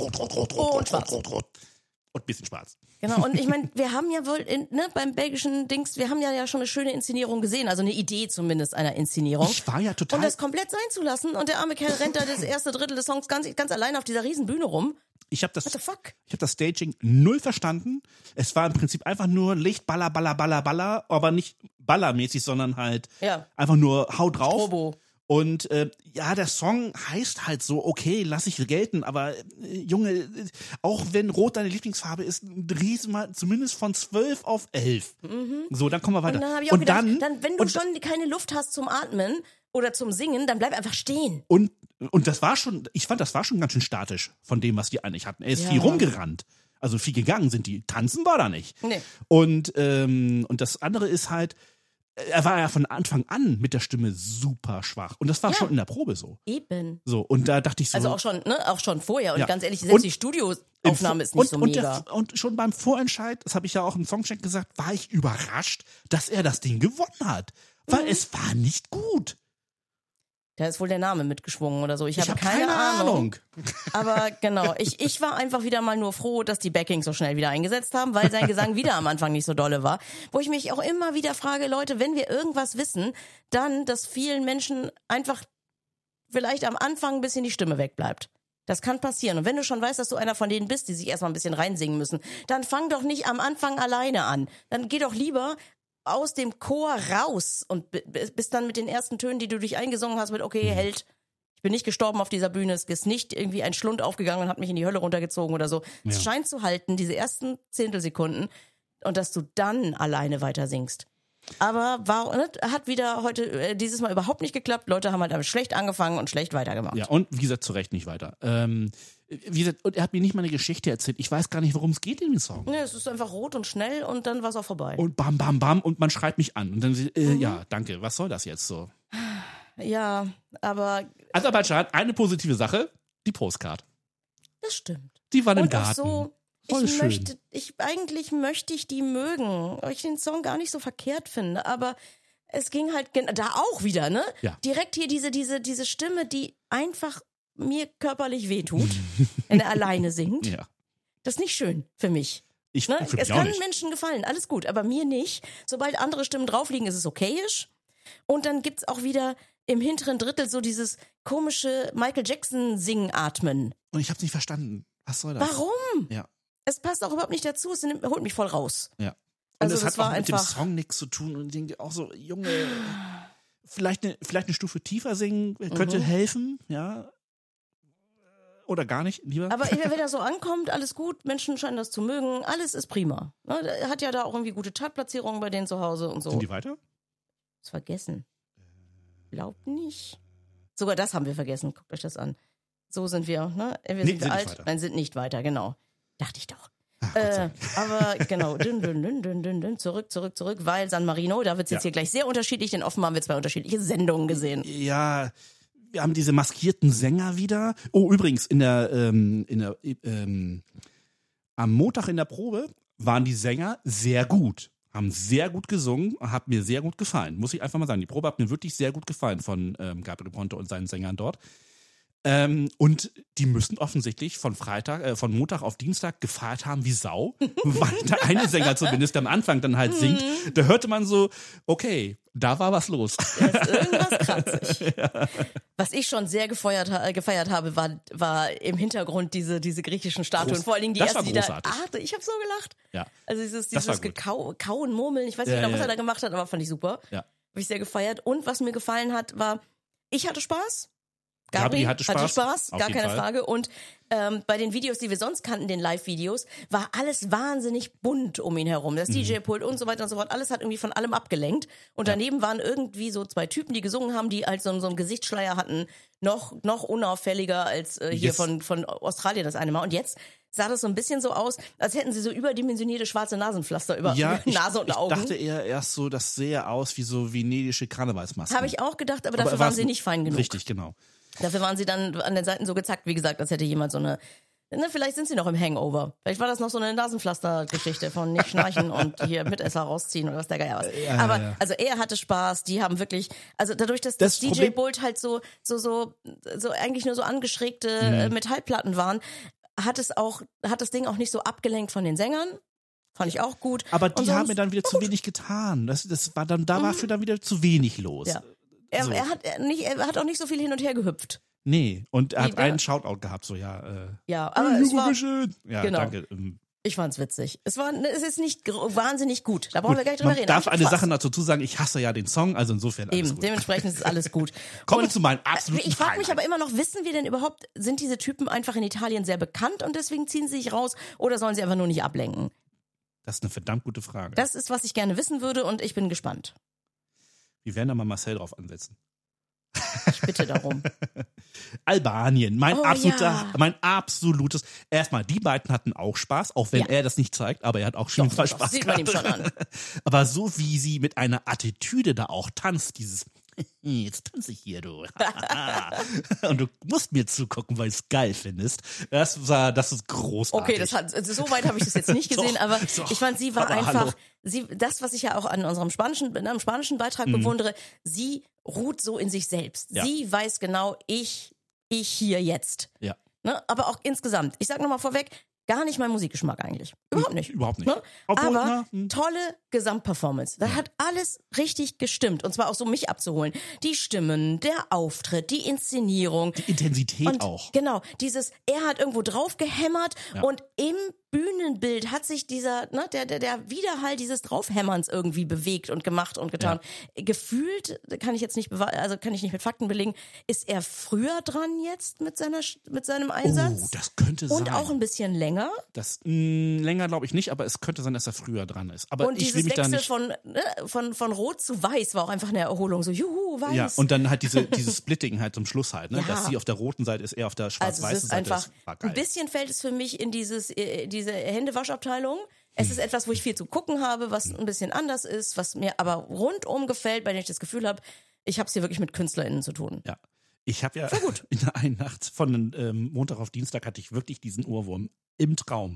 und ein bisschen schwarz. Genau, und ich meine, wir haben ja wohl beim belgischen Dings, wir haben ja schon eine schöne Inszenierung gesehen, also eine Idee zumindest einer Inszenierung. Ich war ja total... Und das komplett sein zu lassen und der arme Kerl rennt da das erste Drittel des Songs ganz allein auf dieser riesen Bühne rum. What the fuck? Ich habe das Staging null verstanden. Es war im Prinzip einfach nur Licht, Baller, aber nicht ballermäßig, sondern halt einfach nur Hau drauf. Strobo. Und der Song heißt halt so, okay, lass ich gelten, aber Junge, auch wenn Rot deine Lieblingsfarbe ist, drehst mal zumindest von 12 auf 11. So, dann kommen wir weiter. Und dann habe ich auch gedacht, wenn du schon keine Luft hast zum Atmen oder zum Singen, dann bleib einfach stehen. Und das war schon, ich fand, das war schon ganz schön statisch von dem, was die eigentlich hatten. Er ist viel rumgerannt. Also viel gegangen sind die. Tanzen war da nicht. Nee. Und das andere ist halt, er war ja von Anfang an mit der Stimme super schwach. Und das war schon in der Probe so. Eben. So, und da dachte ich so. Also auch schon vorher. Und ganz ehrlich, selbst die Studioaufnahme ist nicht so mega. Und schon beim Vorentscheid, das habe ich ja auch im Songcheck gesagt, war ich überrascht, dass er das Ding gewonnen hat. Weil es war nicht gut. Da ist wohl der Name mitgeschwungen oder so. Ich habe keine Ahnung. Aber genau, ich war einfach wieder mal nur froh, dass die Backings so schnell wieder eingesetzt haben, weil sein Gesang wieder am Anfang nicht so dolle war. Wo ich mich auch immer wieder frage, Leute, wenn wir irgendwas wissen, dann, dass vielen Menschen einfach vielleicht am Anfang ein bisschen die Stimme wegbleibt. Das kann passieren. Und wenn du schon weißt, dass du einer von denen bist, die sich erstmal ein bisschen reinsingen müssen, dann fang doch nicht am Anfang alleine an. Dann geh doch lieber aus dem Chor raus und bist dann mit den ersten Tönen, die du dich eingesungen hast, mit okay, Held, ich bin nicht gestorben auf dieser Bühne, es ist nicht irgendwie ein Schlund aufgegangen und hat mich in die Hölle runtergezogen oder so. Ja. Es scheint zu halten, diese ersten Zehntelsekunden, und dass du dann alleine weiter singst. Aber hat wieder heute dieses Mal überhaupt nicht geklappt. Leute haben halt damit schlecht angefangen und schlecht weitergemacht. Ja, und wie gesagt, zu Recht nicht weiter. Wie gesagt, und er hat mir nicht mal eine Geschichte erzählt. Ich weiß gar nicht, worum es geht in dem Song. Nee, es ist einfach rot und schnell und dann war es auch vorbei. Und bam, bam, bam und man schreit mich an. Und dann, ja, danke, was soll das jetzt so? Ja, aber... Aserbaidschan, eine positive Sache, die Postcard. Das stimmt. Die waren im und Garten. Auch so, Voll schön. Eigentlich möchte ich die mögen, weil ich den Song gar nicht so verkehrt finde, aber es ging halt da auch wieder, ne? Ja. Direkt hier diese Stimme, die einfach mir körperlich wehtut, wenn er alleine singt. Ja. Das ist nicht schön für mich. Ne? Für mich Es auch kann nicht. Menschen gefallen, alles gut, aber mir nicht. Sobald andere Stimmen drauf liegen, ist es okayisch. Und dann gibt's auch wieder im hinteren Drittel so dieses komische Michael Jackson Singatmen. Und ich hab's nicht verstanden. Was soll das? Warum? Ja. Es passt auch überhaupt nicht dazu, es holt mich voll raus. Ja. Und Also es das hat war auch mit dem einfach- Song nichts zu tun. Und ich denke auch so, Junge, vielleicht eine Stufe tiefer singen könnte helfen, ja. Oder gar nicht, lieber. Aber wenn er so ankommt, alles gut, Menschen scheinen das zu mögen, alles ist prima. Ne, er hat ja da auch irgendwie gute Chartplatzierungen bei denen zu Hause und so. Sind die weiter? Ist vergessen. Glaubt nicht. Sogar das haben wir vergessen, guckt euch das an. So sind wir, ne? Wir Nee, sind sind alt, nicht weiter. nein, sind nicht weiter, genau. Dachte ich doch. Ach, Gott sei Dank. Aber genau, dünn, zurück, weil San Marino, da wird es jetzt hier gleich sehr unterschiedlich, denn offenbar haben wir 2 unterschiedliche Sendungen gesehen. Ja, wir haben diese maskierten Sänger wieder. Oh, übrigens, am Montag in der Probe waren die Sänger sehr gut. Haben sehr gut gesungen, hat mir sehr gut gefallen. Muss ich einfach mal sagen. Die Probe hat mir wirklich sehr gut gefallen von Gabriel Ponte und seinen Sängern dort. Und die müssen offensichtlich von Montag auf Dienstag gefeiert haben wie Sau, weil der eine Sänger zumindest am Anfang dann halt singt. Da hörte man so, okay, da war was los. Da ist irgendwas kratzig. Was ich schon sehr gefeiert habe, war im Hintergrund diese griechischen Statuen. Vor allen Dingen die Das erste, war die da. großartig. Ich habe so gelacht. Ja. Also Das war dieses gut. Kauen, Murmeln, ich weiß nicht Ja, genau, was ja. er da gemacht hat, aber fand ich super. Ja. Habe ich sehr gefeiert. Und was mir gefallen hat, war, ich hatte Spaß. Gabri hatte Spaß, Spaß, auf gar jeden keine Fall. Frage. Und bei den Videos, die wir sonst kannten, den Live-Videos, war alles wahnsinnig bunt um ihn herum. Das DJ-Pult und so weiter und so fort, alles hat irgendwie von allem abgelenkt. Und daneben waren irgendwie so 2 Typen, die gesungen haben, die halt so einen Gesichtsschleier hatten, noch unauffälliger als hier Yes. von Australien das eine Mal. Und jetzt sah das so ein bisschen so aus, als hätten sie so überdimensionierte schwarze Nasenpflaster über Ja, Nase und ich Augen. dachte eher erst so, das sähe aus wie so venedische Karnevalsmasken. Habe ich auch gedacht, aber dafür war waren es sie nicht fein genug. Richtig, genau. Dafür waren sie dann an den Seiten so gezackt, wie gesagt, als hätte jemand so eine. Ne, vielleicht sind sie noch im Hangover. Vielleicht war das noch so eine Nasenpflaster-Geschichte von nicht schnarchen und hier Mitesser rausziehen oder was der Geier was. Aber also er hatte Spaß, die haben wirklich, also dadurch, dass das Das Problem- DJ-Pult halt so eigentlich nur so angeschrägte Metallplatten waren, hat das Ding auch nicht so abgelenkt von den Sängern. Fand ich auch gut. Aber die Und haben sonst- mir dann wieder zu wenig getan. Das war dann, da war für dann wieder zu wenig los. Ja. So. Er hat auch nicht so viel hin und her gehüpft. Nee, und er hat Nee, einen Shoutout gehabt, so ja. Ja, aber es war, schön. Ja, Genau. danke. ich fand's witzig. Es ist nicht wahnsinnig gut. Da brauchen wir gar nicht drüber Man reden. darf Aber eine Spaß. Sache noch dazu sagen, ich hasse ja den Song, also insofern alles Eben, gut. dementsprechend ist alles gut. Kommen wir Und zu meinem absoluten ich frage mich Highlight. aber immer noch, wissen wir denn überhaupt, sind diese Typen einfach in Italien sehr bekannt und deswegen ziehen sie sich raus oder sollen sie einfach nur nicht ablenken? Das ist eine verdammt gute Frage. Das ist, was ich gerne wissen würde und ich bin gespannt. Wir werden da mal Marcel drauf ansetzen. Ich bitte darum. Albanien, mein Oh, absolutes. Erstmal, die beiden hatten auch Spaß, auch wenn Ja. er das nicht zeigt, aber er hat auch schon Doch, Fall doch, Spaß sieht man ihm gehabt. schon an. Aber so wie sie mit einer Attitüde da auch tanzt, dieses jetzt tanze ich hier, du. Und du musst mir zugucken, weil du es geil findest. Das ist großartig. Okay, so weit habe ich das jetzt nicht gesehen, Doch, aber doch. ich fand, sie war Aber einfach, hallo. das, was ich ja auch an unserem spanischen Beitrag bewundere, sie ruht so in sich selbst. Ja. Sie weiß genau, ich hier jetzt. Ja. Ne? Aber auch insgesamt. Ich sag nochmal vorweg, gar nicht mein Musikgeschmack eigentlich. Überhaupt nicht. Überhaupt nicht. Ne? Obwohl, Aber na, tolle Gesamtperformance. Das hat alles richtig gestimmt. Und zwar auch so mich abzuholen. Die Stimmen, der Auftritt, die Inszenierung. die Intensität Und auch. genau, er hat irgendwo drauf gehämmert Ja. und im Bühnenbild hat sich der Widerhall dieses Draufhämmerns irgendwie bewegt und gemacht und getan. Gefühlt, kann ich nicht mit Fakten belegen, ist er früher dran jetzt mit seinem Einsatz. Oh, das könnte sein. Und auch ein bisschen länger. Das länger glaube ich nicht, aber es könnte sein, dass er früher dran ist. Aber Und ich will dieses mich da Wechsel nicht. von Rot zu Weiß war auch einfach eine Erholung. So, juhu, weiß. Ja, und dann halt dieses Splitting halt zum Schluss halt, ne? Ja. Dass sie auf der roten Seite ist, er auf der Also schwarz-weißen es ist Seite einfach, ist. War geil. ein bisschen fällt es für mich in diese Händewaschabteilung. Es ist etwas, wo ich viel zu gucken habe, was ein bisschen anders ist, was mir aber rundum gefällt, bei dem ich das Gefühl habe, ich habe es hier wirklich mit KünstlerInnen zu tun. Ja. Ich habe ja in der einen Nacht von Montag auf Dienstag hatte ich wirklich diesen Ohrwurm im Traum.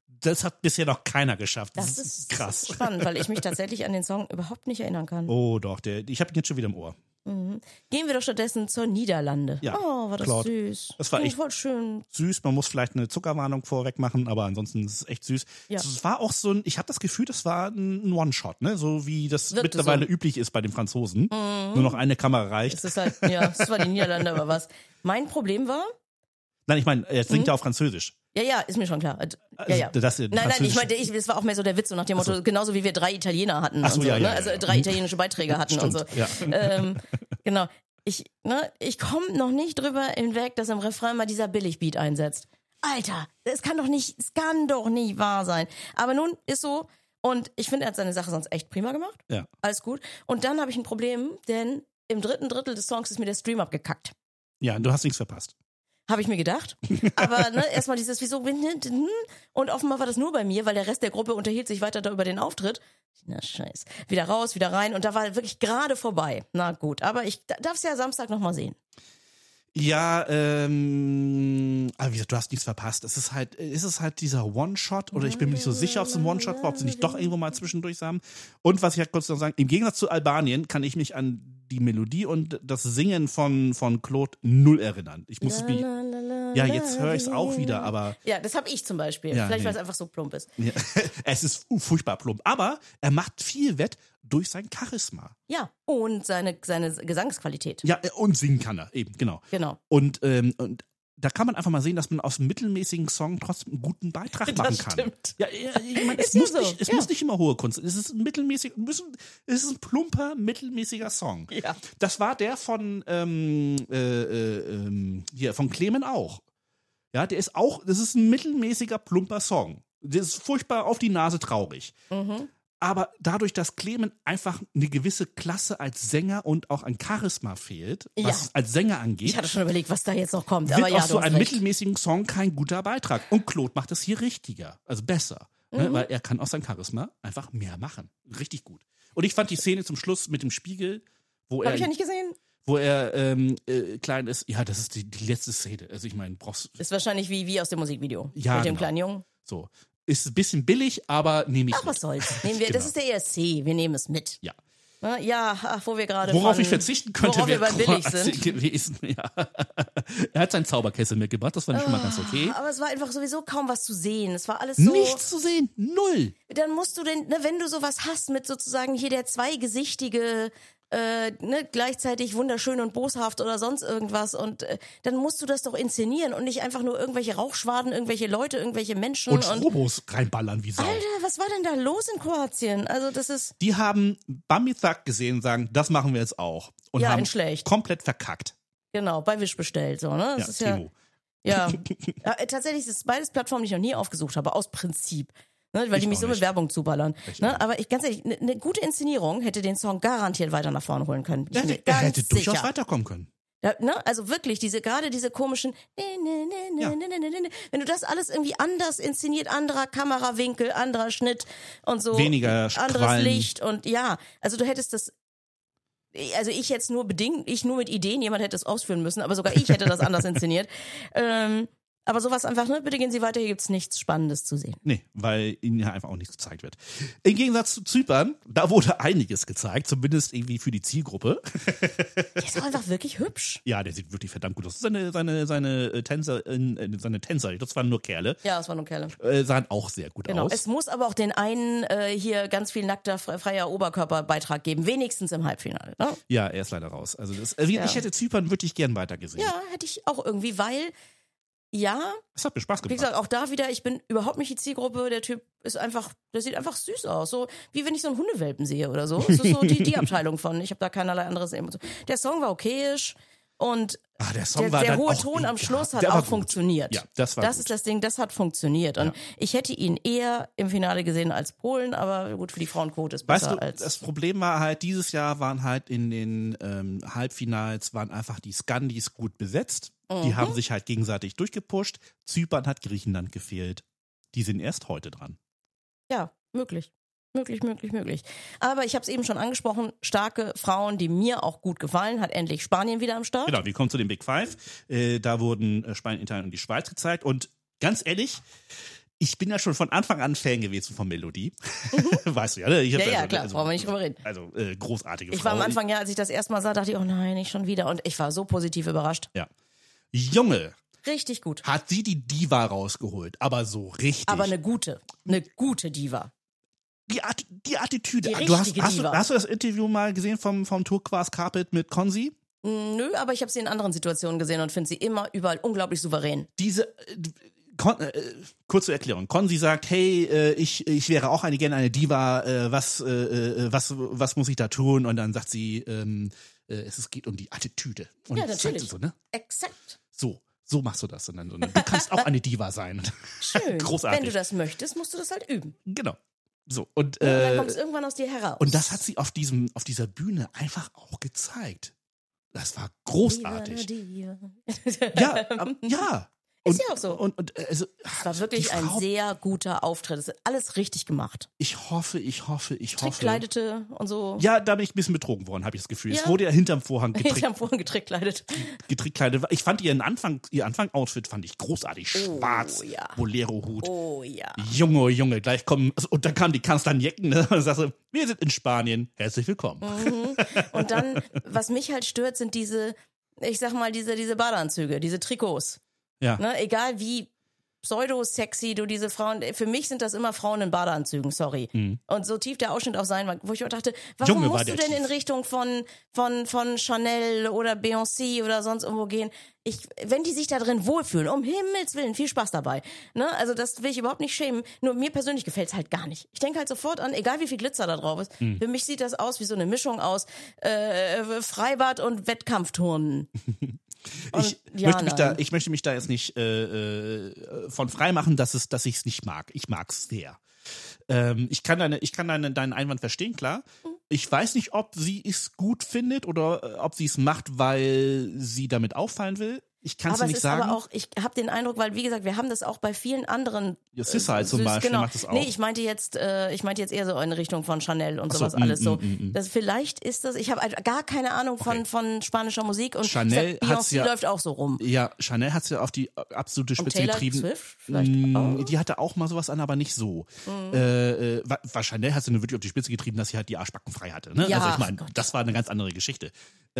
Das hat bisher noch keiner geschafft. Das ist krass. spannend, weil ich mich tatsächlich an den Song überhaupt nicht erinnern kann. Oh doch, ich habe ihn jetzt schon wieder im Ohr. Gehen wir doch stattdessen zur Niederlande. Ja, oh, war das Claude. süß. Das war echt voll schön. süß. Man muss vielleicht eine Zuckerwarnung vorweg machen, aber ansonsten ist es echt süß. Ja. Es war auch so ich habe das Gefühl, das war ein One-Shot, ne? So wie das Wirkte mittlerweile so. üblich ist bei den Franzosen. Nur noch eine Kamera reicht. Es ist halt, es war die Niederlande, aber was. Mein Problem war, Nein, ich meine, er singt ja auf Französisch. ja, ist mir schon klar. Ja. Nein, Ich meinte, es war auch mehr so der Witz, so nach dem Motto, genauso wie wir 3 Italiener hatten Ach so, und so, ja, ne? ja, Also ja. 3 italienische Beiträge hatten und so. Ja. Genau. Ich komme noch nicht drüber hinweg, dass im Refrain mal dieser Billigbeat einsetzt. Alter, es kann doch nicht wahr sein. Aber nun ist so, und ich finde, er hat seine Sache sonst echt prima gemacht. Ja. Alles gut. Und dann habe ich ein Problem, denn im 3. Drittel des Songs ist mir der Stream abgekackt. Ja, du hast nichts verpasst. Habe ich mir gedacht. Aber erstmal dieses wieso und offenbar war das nur bei mir, weil der Rest der Gruppe unterhielt sich weiter da über den Auftritt. Na scheiß. Wieder raus, wieder rein und da war wirklich gerade vorbei. Na gut, aber ich darf es ja Samstag nochmal sehen. Ja, aber wie gesagt, du hast nichts verpasst. Ist es halt dieser One-Shot oder ich bin mir nicht so sicher, ob es ein One-Shot war, ob sie nicht doch irgendwo mal zwischendurch haben. Und was ich halt kurz noch sagen, im Gegensatz zu Albanien kann ich mich an die Melodie und das Singen von Claude null erinnern. Ich muss mich, ja, jetzt höre ich es auch wieder, aber. Ja, das habe ich zum Beispiel. Ja, Vielleicht, weil es einfach so plump ist. Ja, es ist furchtbar plump. Aber er macht viel wett durch sein Charisma. Ja, und seine Gesangsqualität. Ja, und singen kann er, eben, genau. Genau. Und da kann man einfach mal sehen, dass man aus einem mittelmäßigen Song trotzdem einen guten Beitrag machen kann. Stimmt. Ja, ich meine, es Ist ja muss, so, nicht, muss nicht immer hohe Kunst. Es ist ein plumper, mittelmäßiger Song. Ja. Das war der von von Clemen auch. Ja, das ist ein mittelmäßiger, plumper Song. Der ist furchtbar auf die Nase traurig. Mhm. Aber dadurch, dass Clemen einfach eine gewisse Klasse als Sänger und auch ein Charisma fehlt, was als Sänger angeht, Ich hatte schon überlegt, was da jetzt noch kommt. wird Aber ja, aus so du hast einem recht. mittelmäßigen Song kein guter Beitrag. Und Claude macht das hier richtiger, also besser. Ne? Weil er kann aus seinem Charisma einfach mehr machen. Richtig gut. Und ich fand die Szene zum Schluss mit dem Spiegel, wo Hab ich ja nicht gesehen. klein ist, ja, das ist die letzte Szene. Also ich meine, brauchst Ist wahrscheinlich wie aus dem Musikvideo. Ja, Mit dem genau. kleinen Jungen. so. Ist ein bisschen billig, aber nehme ich Ach, mit. was soll's. Nehmen wir, Genau. Das ist der ESC. Wir nehmen es mit. Ja. Ja, wo wir gerade Worauf von, ich verzichten könnte, worauf wir wäre bei billig sind. Kroatien gewesen. Ja. Er hat seinen Zauberkessel mitgebracht, das fand ich schon mal ganz okay. Aber es war einfach sowieso kaum was zu sehen. Es war alles so. Nichts zu sehen, null. Dann musst du wenn du sowas hast mit sozusagen hier der zweigesichtige, gleichzeitig wunderschön und boshaft oder sonst irgendwas und dann musst du das doch inszenieren und nicht einfach nur irgendwelche Rauchschwaden, irgendwelche Leute, irgendwelche Menschen Und Strobos reinballern wie Sau. Alter, was war denn da los in Kroatien? Also das ist Die haben Bambi Thug gesehen und sagen, das machen wir jetzt auch. Und Ja, haben in schlecht. komplett verkackt. genau bei Wish bestellt so, ne? Das Ja, ist ja Timo. ja. Tatsächlich ist es beides Plattformen, die ich noch nie aufgesucht habe, aus Prinzip. Ne, weil Ich die mich auch so mit nicht. Werbung zuballern. Ich Ne, auch. aber ganz ehrlich, eine gute Inszenierung hätte den Song garantiert weiter nach vorne holen können. Bin ich mir Er ganz hätte durchaus sicher. weiterkommen können. Ja, also wirklich, gerade diese komischen, Ja. wenn du das alles irgendwie anders inszeniert, anderer Kamerawinkel, anderer Schnitt und so. Weniger anderes Qualm. Licht und ja, also du hättest das, also ich jetzt nur bedingt, ich nur mit Ideen, jemand hätte es ausführen müssen, aber sogar ich hätte das anders inszeniert. Aber sowas einfach, ne, bitte gehen Sie weiter, hier gibt's nichts Spannendes zu sehen. Nee, weil ihnen ja einfach auch nichts gezeigt wird. Im Gegensatz zu Zypern, da wurde einiges gezeigt, zumindest irgendwie für die Zielgruppe. Der ist auch einfach wirklich hübsch. Ja, der sieht wirklich verdammt gut aus. Seine Tänzer, das waren nur Kerle, Ja, das war nur Kerle. sahen auch sehr gut Genau. aus. Es muss aber auch den einen hier ganz viel nackter, freier Oberkörperbeitrag geben, wenigstens im Halbfinale. Ne? Ja, er ist leider raus. Also Ja. ich hätte Zypern wirklich gern weitergesehen. Ja, hätte ich auch irgendwie, weil, ja, Es hat mir Spaß wie gemacht. gesagt, auch da wieder, ich bin überhaupt nicht die Zielgruppe, der Typ ist einfach, der sieht einfach süß aus, so wie wenn ich so einen Hundewelpen sehe oder so. Es ist so die Abteilung von, ich habe da keinerlei anderes Emotion. Der Song war okayisch und Der Song war der dann hohe auch Ton am egal. Schluss hat Der war auch gut. funktioniert. Ja, das war Das gut. ist das Ding, das hat funktioniert. Und Ja. ich hätte ihn eher im Finale gesehen als Polen, aber gut, für die Frauenquote ist besser Weißt du, als. das Problem war halt, dieses Jahr waren halt in den Halbfinals waren einfach die Skandis gut besetzt. Die haben sich halt gegenseitig durchgepusht. Zypern hat Griechenland gefehlt. Die sind erst heute dran. Ja, möglich. Möglich. Aber ich habe es eben schon angesprochen, starke Frauen, die mir auch gut gefallen, hat endlich Spanien wieder am Start. Genau, wir kommen zu den Big Five. Da wurden Spanien, Italien und die Schweiz gezeigt. Und ganz ehrlich, Ich bin ja schon von Anfang an Fan gewesen von Melodie. Weißt du ja, ne? Ja, klar, brauchen wir nicht drüber reden. Also großartige Ich Frau. war am Anfang, als ich das erste Mal sah, dachte ich, oh nein, nicht schon wieder. Und ich war so positiv überrascht. Ja. Junge, Richtig gut. hat sie die Diva rausgeholt, aber so richtig. Aber eine gute Diva. Die Attitüde. Die Du richtige hast Diva. du das Interview mal gesehen vom Turquoise Carpet mit Konzi? Nö, aber ich habe sie in anderen Situationen gesehen und finde sie immer überall unglaublich souverän. Kurze Erklärung. Konzi sagt, hey, ich wäre auch gerne eine Diva, was muss ich da tun? Und dann sagt sie, es geht um die Attitüde. Und Ja, das natürlich. sagt sie so, ne? Exakt. So machst du das. Und dann, du kannst auch eine Diva sein. Schön. Großartig. Wenn du das möchtest, musst du das halt üben. Genau. So, und dann kommt es irgendwann aus dir heraus. und das hat sie auf dieser Bühne einfach auch gezeigt. Das war großartig. Diva. Ja. Ist ja auch so. Und also, Es war wirklich ein sehr guter Auftritt. Es ist alles richtig gemacht. Ich hoffe. Trickkleidete und so. Ja, da bin ich ein bisschen betrogen worden, habe ich das Gefühl. Ja. Es wurde ja hinterm Vorhang Hinterm Vorhang getrickkleidet. getrickkleidet. Ich fand ihr Anfang-Outfit fand ich großartig. Schwarz, ja. Bolero-Hut. Oh ja. Junge, gleich kommen, und dann kamen die Kanzlerjecken, ne? Und sagte, wir sind in Spanien, herzlich willkommen. Und dann, was mich halt stört, sind diese Badeanzüge, diese Trikots. Ja. Ne? Egal wie pseudo-sexy du diese Frauen, für mich sind das immer Frauen in Badeanzügen, sorry. Und so tief der Ausschnitt auch sein mag, wo ich auch dachte, warum Junge, war musst du der denn in tief. Richtung von Chanel oder Beyoncé oder sonst irgendwo gehen? Wenn die sich da drin wohlfühlen, um Himmels Willen, viel Spaß dabei. Ne? Also das will ich überhaupt nicht schämen, nur mir persönlich gefällt's halt gar nicht. Ich denke halt sofort an, egal wie viel Glitzer da drauf ist, für mich sieht das aus wie so eine Mischung aus Freibad und Wettkampfturnen. Ich möchte mich da jetzt nicht von frei machen, dass ich es nicht mag. Ich mag es sehr. Ich kann deinen Einwand verstehen, klar. Ich weiß nicht, ob sie es gut findet oder ob sie es macht, weil sie damit auffallen will. Ich kann es nicht sagen. Aber auch, ich habe den Eindruck, weil wie gesagt, wir haben das auch bei vielen anderen. Ja, Sissal zum Beispiel macht das auch. Nee, ich meinte jetzt eher so in Richtung von Chanel und sowas alles so. Das vielleicht ist das. Ich habe gar keine Ahnung von spanischer Musik und Chanel hat's Beyoncé läuft auch so rum. Ja, Chanel hat es ja auf die absolute Spitze Taylor getrieben. Swift vielleicht auch. Die hatte auch mal sowas an, aber nicht so. Weil Chanel hat sie nur wirklich auf die Spitze getrieben, dass sie halt die Arschbacken frei hatte. Ne? Ja, also ich meine, Gott. das war eine ganz andere Geschichte.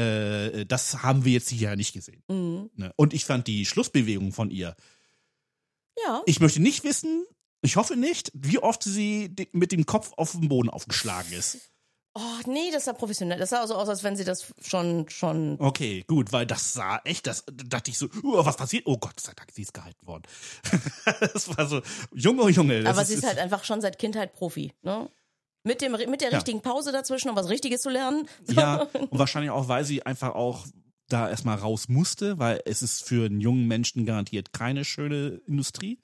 Das haben wir jetzt hier ja nicht gesehen. Ne? Und ich fand die Schlussbewegung von ihr. Ja. Ich möchte nicht wissen, ich hoffe nicht, wie oft sie mit dem Kopf auf den Boden aufgeschlagen ist. Oh, nee, das sah professionell. Das sah so aus, als wenn sie das schon. Okay, gut, weil das sah echt, da dachte ich so, was passiert? Oh Gott sei Dank, sie ist gehalten worden. Das war so, Junge. Aber sie ist halt einfach schon seit Kindheit Profi, ne? Mit der richtigen Pause dazwischen, um was Richtiges zu lernen. Ja, und wahrscheinlich auch, weil sie einfach auch da erstmal raus musste, weil es ist für einen jungen Menschen garantiert keine schöne Industrie.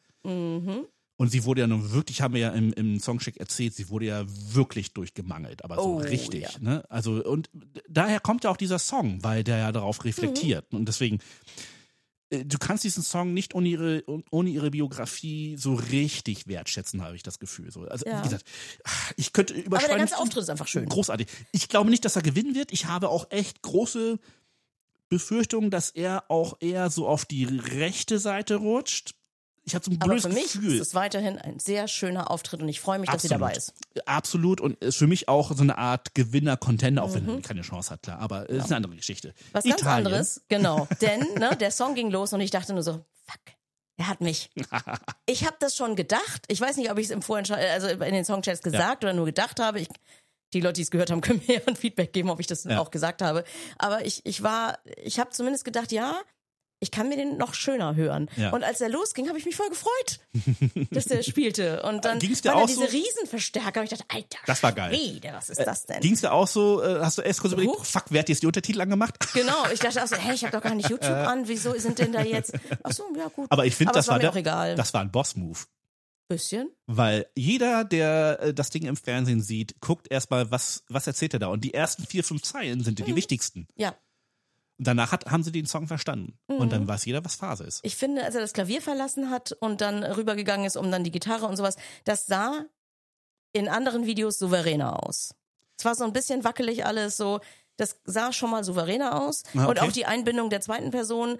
Und sie wurde ja nun wirklich, haben wir ja im Songcheck erzählt, sie wurde ja wirklich durchgemangelt, aber so richtig. Ja. Ne? Also, und daher kommt ja auch dieser Song, weil der ja darauf reflektiert. Und deswegen, du kannst diesen Song nicht ohne ihre Biografie so richtig wertschätzen, habe ich das Gefühl. So. Also, wie gesagt, ich könnte Aber der ganze Auftritt ist einfach schön. Großartig. Ich glaube nicht, dass er gewinnen wird. Ich habe auch echt große Befürchtungen, dass er auch eher so auf die rechte Seite rutscht. Ich habe so ein Aber blödes für mich Gefühl. ist es weiterhin ein sehr schöner Auftritt und ich freue mich, dass sie dabei ist. Absolut. Und ist für mich auch so eine Art Gewinner-Contender, auch wenn er keine Chance hat, klar. Aber ist eine andere Geschichte. Was ganz anderes, genau. Denn der Song ging los und ich dachte nur so, fuck, er hat mich. Ich habe das schon gedacht. Ich weiß nicht, ob ich es im also in den Songchats gesagt oder nur gedacht habe. Die Leute, die es gehört haben, können mir ja ein Feedback geben, ob ich das auch gesagt habe. Aber ich habe zumindest gedacht, ja, ich kann mir den noch schöner hören. Ja. Und als er losging, habe ich mich voll gefreut, dass der spielte. Und dann ging's dir waren auch diese so? Riesenverstärker. Und ich dachte, Alter, das war geil. Schwede, was ist das denn? Ging's dir auch so, hast du erst kurz überlegt, fuck, wer hat jetzt die Untertitel angemacht? Genau, ich dachte auch so, ich habe doch gar nicht YouTube an, wieso sind denn da jetzt? Ach so, ja gut. Aber ich finde, das war ein Boss-Move. Bisschen. Weil jeder, der das Ding im Fernsehen sieht, guckt erstmal, was erzählt er da. Und die ersten 4, 5 Zeilen sind die wichtigsten. Ja. Und danach haben sie den Song verstanden. Und dann weiß jeder, was Phase ist. Ich finde, als er das Klavier verlassen hat und dann rübergegangen ist, um dann die Gitarre und sowas, das sah in anderen Videos souveräner aus. Es war so ein bisschen wackelig alles so. Das sah schon mal souveräner aus. Okay. Und auch die Einbindung der zweiten Person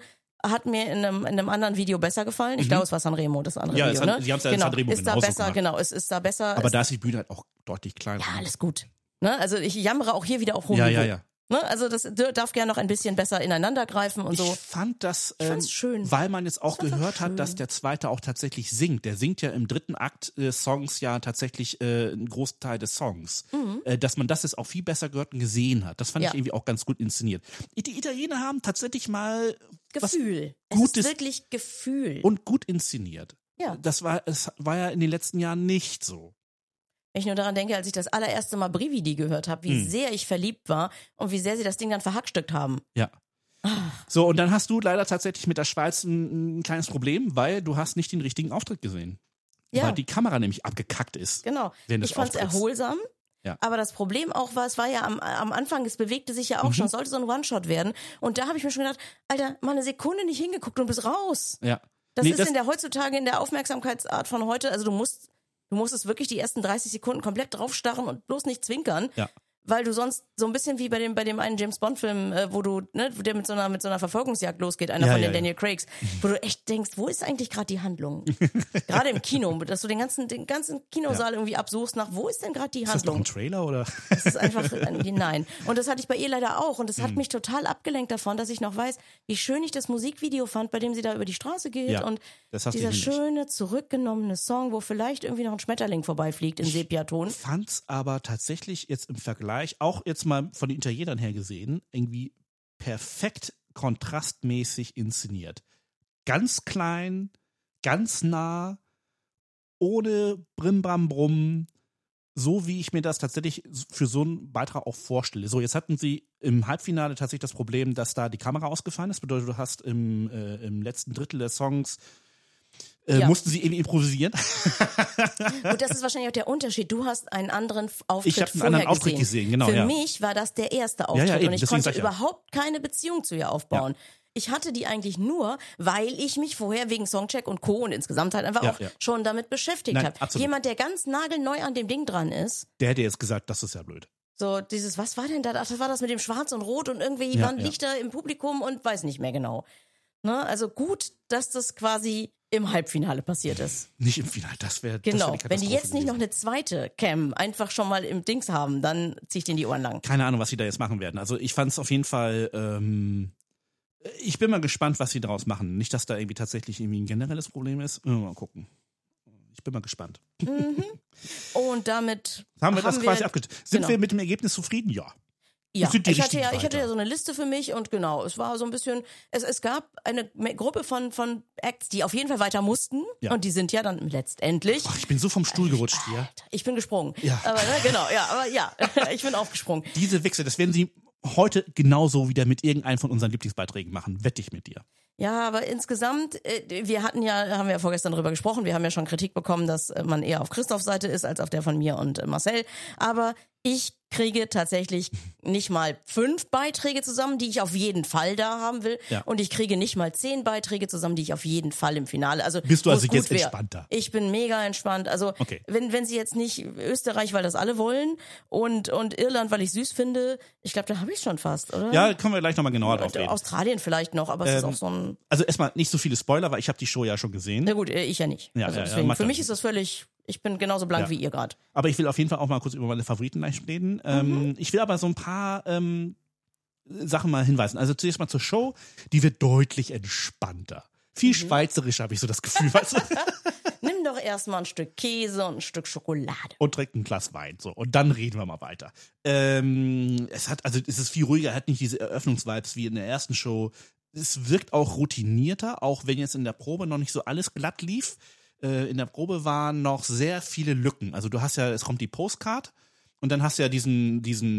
hat mir in einem anderen Video besser gefallen. Ich glaube, es war Sanremo, das andere Ja, Video. sie haben es ja in Sanremo ist da genauso besser, gemacht. genau, es ist da besser. Aber da ist die Bühne halt auch deutlich kleiner. Ja, alles gut. Ne? Also ich jammere auch hier wieder auf hohem Ja, Niveau. ja, ja. Ne? Also das darf gerne noch ein bisschen besser ineinander greifen und so. Ich fand das, fand's schön. weil man jetzt auch Das war gehört schön. hat, dass der Zweite auch tatsächlich singt. Der singt ja im dritten Akt des Songs ja tatsächlich einen großen Teil des Songs. Dass man das jetzt auch viel besser gehört und gesehen hat. Das fand Ja. ich irgendwie auch ganz gut inszeniert. Die Italiener haben tatsächlich mal Gefühl. was Es Gutes ist wirklich Gefühl. und gut inszeniert. Ja. Es war ja in den letzten Jahren nicht so. Wenn ich nur daran denke, als ich das allererste Mal Brividi gehört habe, wie sehr ich verliebt war und wie sehr sie das Ding dann verhackstückt haben. Ja. So, und dann hast du leider tatsächlich mit der Schweiz ein kleines Problem, weil du hast nicht den richtigen Auftritt gesehen. Ja. Weil die Kamera nämlich abgekackt ist. Genau. Während des Ich fand es Auftritts. erholsam. Ja. Aber das Problem auch war, es war ja am Anfang, es bewegte sich ja auch schon, es sollte so ein One-Shot werden. Und da habe ich mir schon gedacht, Alter, mal eine Sekunde nicht hingeguckt und bist raus. Ja. Das ist heutzutage in der Aufmerksamkeitsart von heute, also du musst es wirklich die ersten 30 Sekunden komplett draufstarren und bloß nicht zwinkern. Ja. Weil du sonst so ein bisschen wie bei dem einen James Bond Film, wo du, ne, wo der mit so einer Verfolgungsjagd losgeht, einer von den Daniel Craigs, wo du echt denkst, wo ist eigentlich gerade die Handlung? Gerade im Kino, dass du den ganzen Kinosaal irgendwie absuchst nach, wo ist denn gerade die Ist das noch Handlung? ein Trailer oder? Das ist einfach nein. Und das hatte ich bei ihr leider auch. Und das hat mich total abgelenkt davon, dass ich noch weiß, wie schön ich das Musikvideo fand, bei dem sie da über die Straße geht. Ja, und das hast du dieser nicht. schöne, zurückgenommene Song, wo vielleicht irgendwie noch ein Schmetterling vorbeifliegt in Sepiaton. Fand's aber tatsächlich jetzt im Vergleich, auch jetzt mal von den Italienern her gesehen, irgendwie perfekt kontrastmäßig inszeniert. Ganz klein, ganz nah, ohne Brimbam-Brumm, so wie ich mir das tatsächlich für so einen Beitrag auch vorstelle. So, jetzt hatten sie im Halbfinale tatsächlich das Problem, dass da die Kamera ausgefallen ist. Bedeutet, du hast im letzten Drittel der Songs mussten sie eben improvisieren. Und das ist wahrscheinlich auch der Unterschied. Du hast einen anderen Auftritt Ich habe einen vorher anderen Auftritt gesehen, genau. Für ja. mich war das der erste Auftritt eben, und ich deswegen konnte sag ich ja. überhaupt keine Beziehung zu ihr aufbauen. Ich hatte die eigentlich nur, weil ich mich vorher wegen Songcheck und Co. und insgesamt halt einfach auch schon damit beschäftigt Nein, habe. absolut. Jemand, der ganz nagelneu an dem Ding dran ist, Der hätte jetzt gesagt, das ist ja blöd. so dieses, was war denn da? Ach, das war das mit dem Schwarz und Rot und irgendwie waren Lichter im Publikum und weiß nicht mehr genau. Ne? Also gut, dass das quasi im Halbfinale passiert ist. Nicht im Finale, das wäre Genau. das wär Wenn die jetzt nicht noch gewesen. eine zweite Cam einfach schon mal im Dings haben, dann zieh ich denen die Ohren lang. Keine Ahnung, was sie da jetzt machen werden. Also ich fand es auf jeden Fall, ich bin mal gespannt, was sie daraus machen. Nicht, dass da irgendwie tatsächlich irgendwie ein generelles Problem ist. Mal gucken. Ich bin mal gespannt. Und damit Haben wir das quasi abgetan. Sind genau. wir mit dem Ergebnis zufrieden? Ja. Ja, sind die ich hatte richtigen ja weiter. so eine Liste für mich und genau, es war so ein bisschen, es gab eine Gruppe von Acts, die auf jeden Fall weiter mussten Ja. und die sind ja dann letztendlich, Ach, ich bin so vom Stuhl gerutscht hier. ich bin gesprungen. Ja. Aber genau, ich bin aufgesprungen. Diese Wechsel, das werden sie heute genauso wieder mit irgendeinem von unseren Lieblingsbeiträgen machen. Wette ich mit dir. Ja, aber insgesamt, haben wir ja vorgestern darüber gesprochen, wir haben ja schon Kritik bekommen, dass man eher auf Christophs Seite ist, als auf der von mir und Marcel, aber ich kriege tatsächlich nicht mal 5 Beiträge zusammen, die ich auf jeden Fall da haben will. Ja. Und ich kriege nicht mal 10 Beiträge zusammen, die ich auf jeden Fall im Finale. Also Bist du wo also es gut jetzt wär. entspannter? Ich bin mega entspannt. Also Okay. wenn sie jetzt nicht Österreich, weil das alle wollen und Irland, weil ich süß finde, ich glaube, da habe ich schon fast, oder? Ja, kommen wir gleich nochmal genauer drauf Und reden. Australien vielleicht noch, aber es ist auch so ein... Also erstmal nicht so viele Spoiler, weil ich habe die Show ja schon gesehen. Na gut, ich ja nicht. Ja, Also ja, deswegen, macht für ja mich Sinn. ist das völlig, ich bin genauso blank Ja. wie ihr gerade. Aber ich will auf jeden Fall auch mal kurz über meine Favoriten gleich reden. Ich will aber so ein paar Sachen mal hinweisen. Also zuerst mal zur Show. Die wird deutlich entspannter. Viel schweizerisch, habe ich so das Gefühl. Weißt du? Nimm doch erstmal ein Stück Käse und ein Stück Schokolade. Und trinkt ein Glas Wein. So. Und dann reden wir mal weiter. Es ist viel ruhiger, hat nicht diese Eröffnungsvibes wie in der ersten Show. Es wirkt auch routinierter, auch wenn jetzt in der Probe noch nicht so alles glatt lief. In der Probe waren noch sehr viele Lücken. Also du hast ja, es kommt die Postcard und dann hast du ja diesen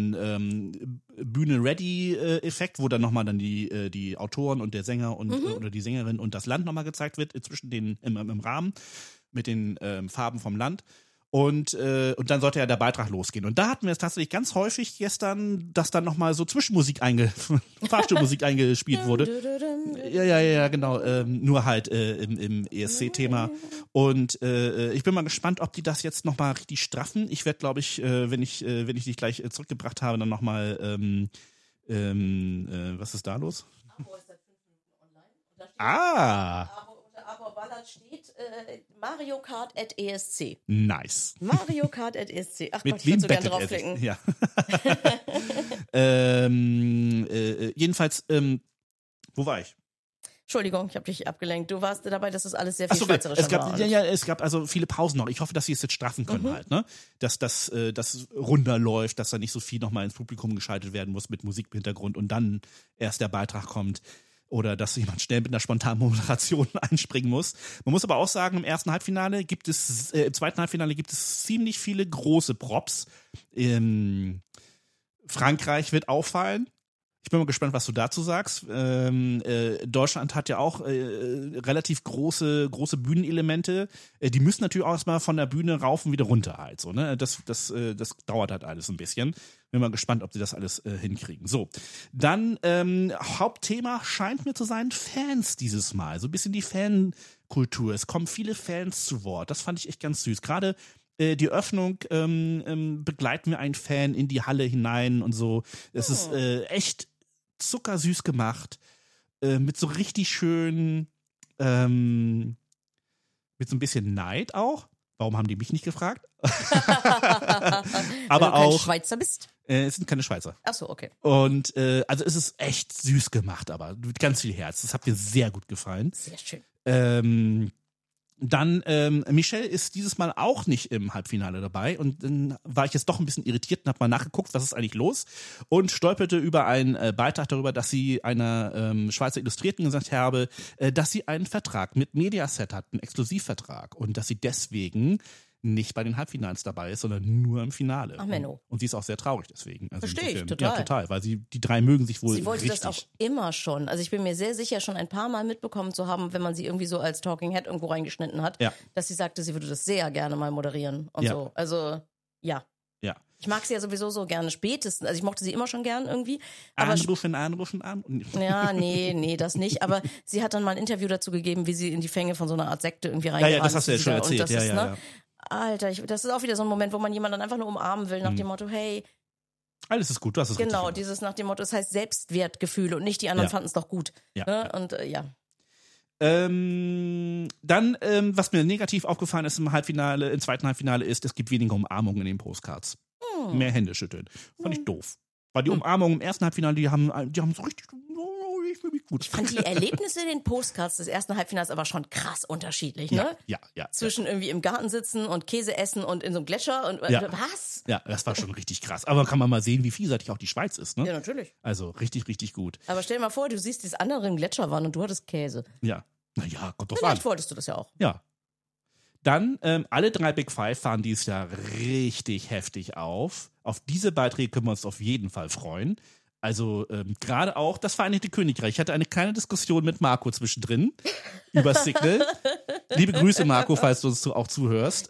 Bühne-Ready-Effekt, wo dann nochmal dann die Autoren und der Sänger und oder die Sängerin und das Land nochmal gezeigt wird zwischen den im Rahmen mit den Farben vom Land. Und dann sollte ja der Beitrag losgehen. Und da hatten wir es tatsächlich ganz häufig gestern, dass dann nochmal so Zwischenmusik Fahrstuhlmusik eingespielt wurde. Ja, genau. Nur halt im ESC-Thema. Und ich bin mal gespannt, ob die das jetzt nochmal richtig straffen. Ich werde, glaube ich, wenn ich dich gleich zurückgebracht habe, dann nochmal was ist da los? Unter Aber Ballard steht Mario Kart at ESC. Nice. Mario Kart at ESC. Ach Mit Gott, ich würde so wem gerne bettet er draufklicken. sich? Ja. Jedenfalls, wo war ich? Entschuldigung, ich habe dich abgelenkt. Du warst dabei, dass das alles sehr viel Achso, schweizerischer war. es gab also viele Pausen noch. Ich hoffe, dass sie es jetzt straffen können halt, ne? Dass das runder läuft, dass da nicht so viel nochmal ins Publikum geschaltet werden muss mit Musik im Hintergrund und dann erst der Beitrag kommt. Oder dass jemand schnell mit einer spontanen Moderation einspringen muss. Man muss aber auch sagen, im zweiten Halbfinale gibt es ziemlich viele große Props. Frankreich wird auffallen. Ich bin mal gespannt, was du dazu sagst. Deutschland hat ja auch relativ große Bühnenelemente. Die müssen natürlich auch erstmal von der Bühne rauf und wieder runter halt. So, ne? Das dauert halt alles ein bisschen. Bin mal gespannt, ob sie das alles hinkriegen. So, dann Hauptthema scheint mir zu sein Fans dieses Mal. So ein bisschen die Fankultur. Es kommen viele Fans zu Wort. Das fand ich echt ganz süß. Gerade die Öffnung begleiten wir einen Fan in die Halle hinein und so. Es ist echt zuckersüß gemacht, mit so richtig schön, mit so ein bisschen Neid auch. Warum haben die mich nicht gefragt? Aber Wenn du auch. kein Schweizer bist? Es sind keine Schweizer. Ach so, okay. Und also es ist echt süß gemacht, aber mit ganz viel Herz. Das hat mir sehr gut gefallen. Sehr schön. Dann, Michelle ist dieses Mal auch nicht im Halbfinale dabei und dann war ich jetzt doch ein bisschen irritiert und habe mal nachgeguckt, was ist eigentlich los und stolperte über einen Beitrag darüber, dass sie einer Schweizer Illustrierten gesagt habe, dass sie einen Vertrag mit Mediaset hat, einen Exklusivvertrag und dass sie deswegen nicht bei den Halbfinals dabei ist, sondern nur im Finale. Ach, Menno. Und sie ist auch sehr traurig deswegen. Also Verstehe ich, insofern- total. Ja, total, weil die drei mögen sich wohl Sie wollte richtig. das auch immer schon. Also ich bin mir sehr sicher, schon ein paar Mal mitbekommen zu haben, wenn man sie irgendwie so als Talking Head irgendwo reingeschnitten hat, Ja. dass sie sagte, sie würde das sehr gerne mal moderieren und Ja. so. Also, ja. Ja. Ich mag sie ja sowieso so gerne spätestens. Also ich mochte sie immer schon gern irgendwie. Aber Anrufen. ja, nee, das nicht. Aber sie hat dann mal ein Interview dazu gegeben, wie sie in die Fänge von so einer Art Sekte irgendwie reingerannt Ja, das hast du ja ist schon wieder. Und erzählt. das Ja, ist, ja, ne? ja. Alter, das ist auch wieder so ein Moment, wo man jemanden dann einfach nur umarmen will, nach Mhm. dem Motto, hey, Alles ist gut, du hast es richtig genau, gemacht. dieses nach dem Motto, es heißt Selbstwertgefühle und nicht die anderen Ja. fanden es doch gut. Ja. Ne? Und ja. Dann, was mir negativ aufgefallen ist im zweiten Halbfinale ist, es gibt weniger Umarmungen in den Postcards. Mehr Hände schütteln. Fand ich doof. Weil die Umarmungen im ersten Halbfinale, die haben so richtig, ich fühle mich gut. Ich fand die Erlebnisse in den Postcards des ersten Halbfinals aber schon krass unterschiedlich, ne? Ja. Zwischen irgendwie im Garten sitzen und Käse essen und in so einem Gletscher und Ja. was? Ja, das war schon richtig krass. Aber kann man mal sehen, wie vielseitig auch die Schweiz ist, ne? Ja, natürlich. Also richtig, richtig gut. Aber stell dir mal vor, du siehst dieses andere im Gletscher waren und du hattest Käse. Ja. Naja, kommt drauf an. Vielleicht wolltest du das ja auch. Ja. Dann, alle drei Big Five fahren dieses Jahr richtig heftig auf. Auf diese Beiträge können wir uns auf jeden Fall freuen. Also gerade auch das Vereinigte Königreich. Ich hatte eine kleine Diskussion mit Marco zwischendrin über Signal. Liebe Grüße, Marco, falls du uns auch zuhörst.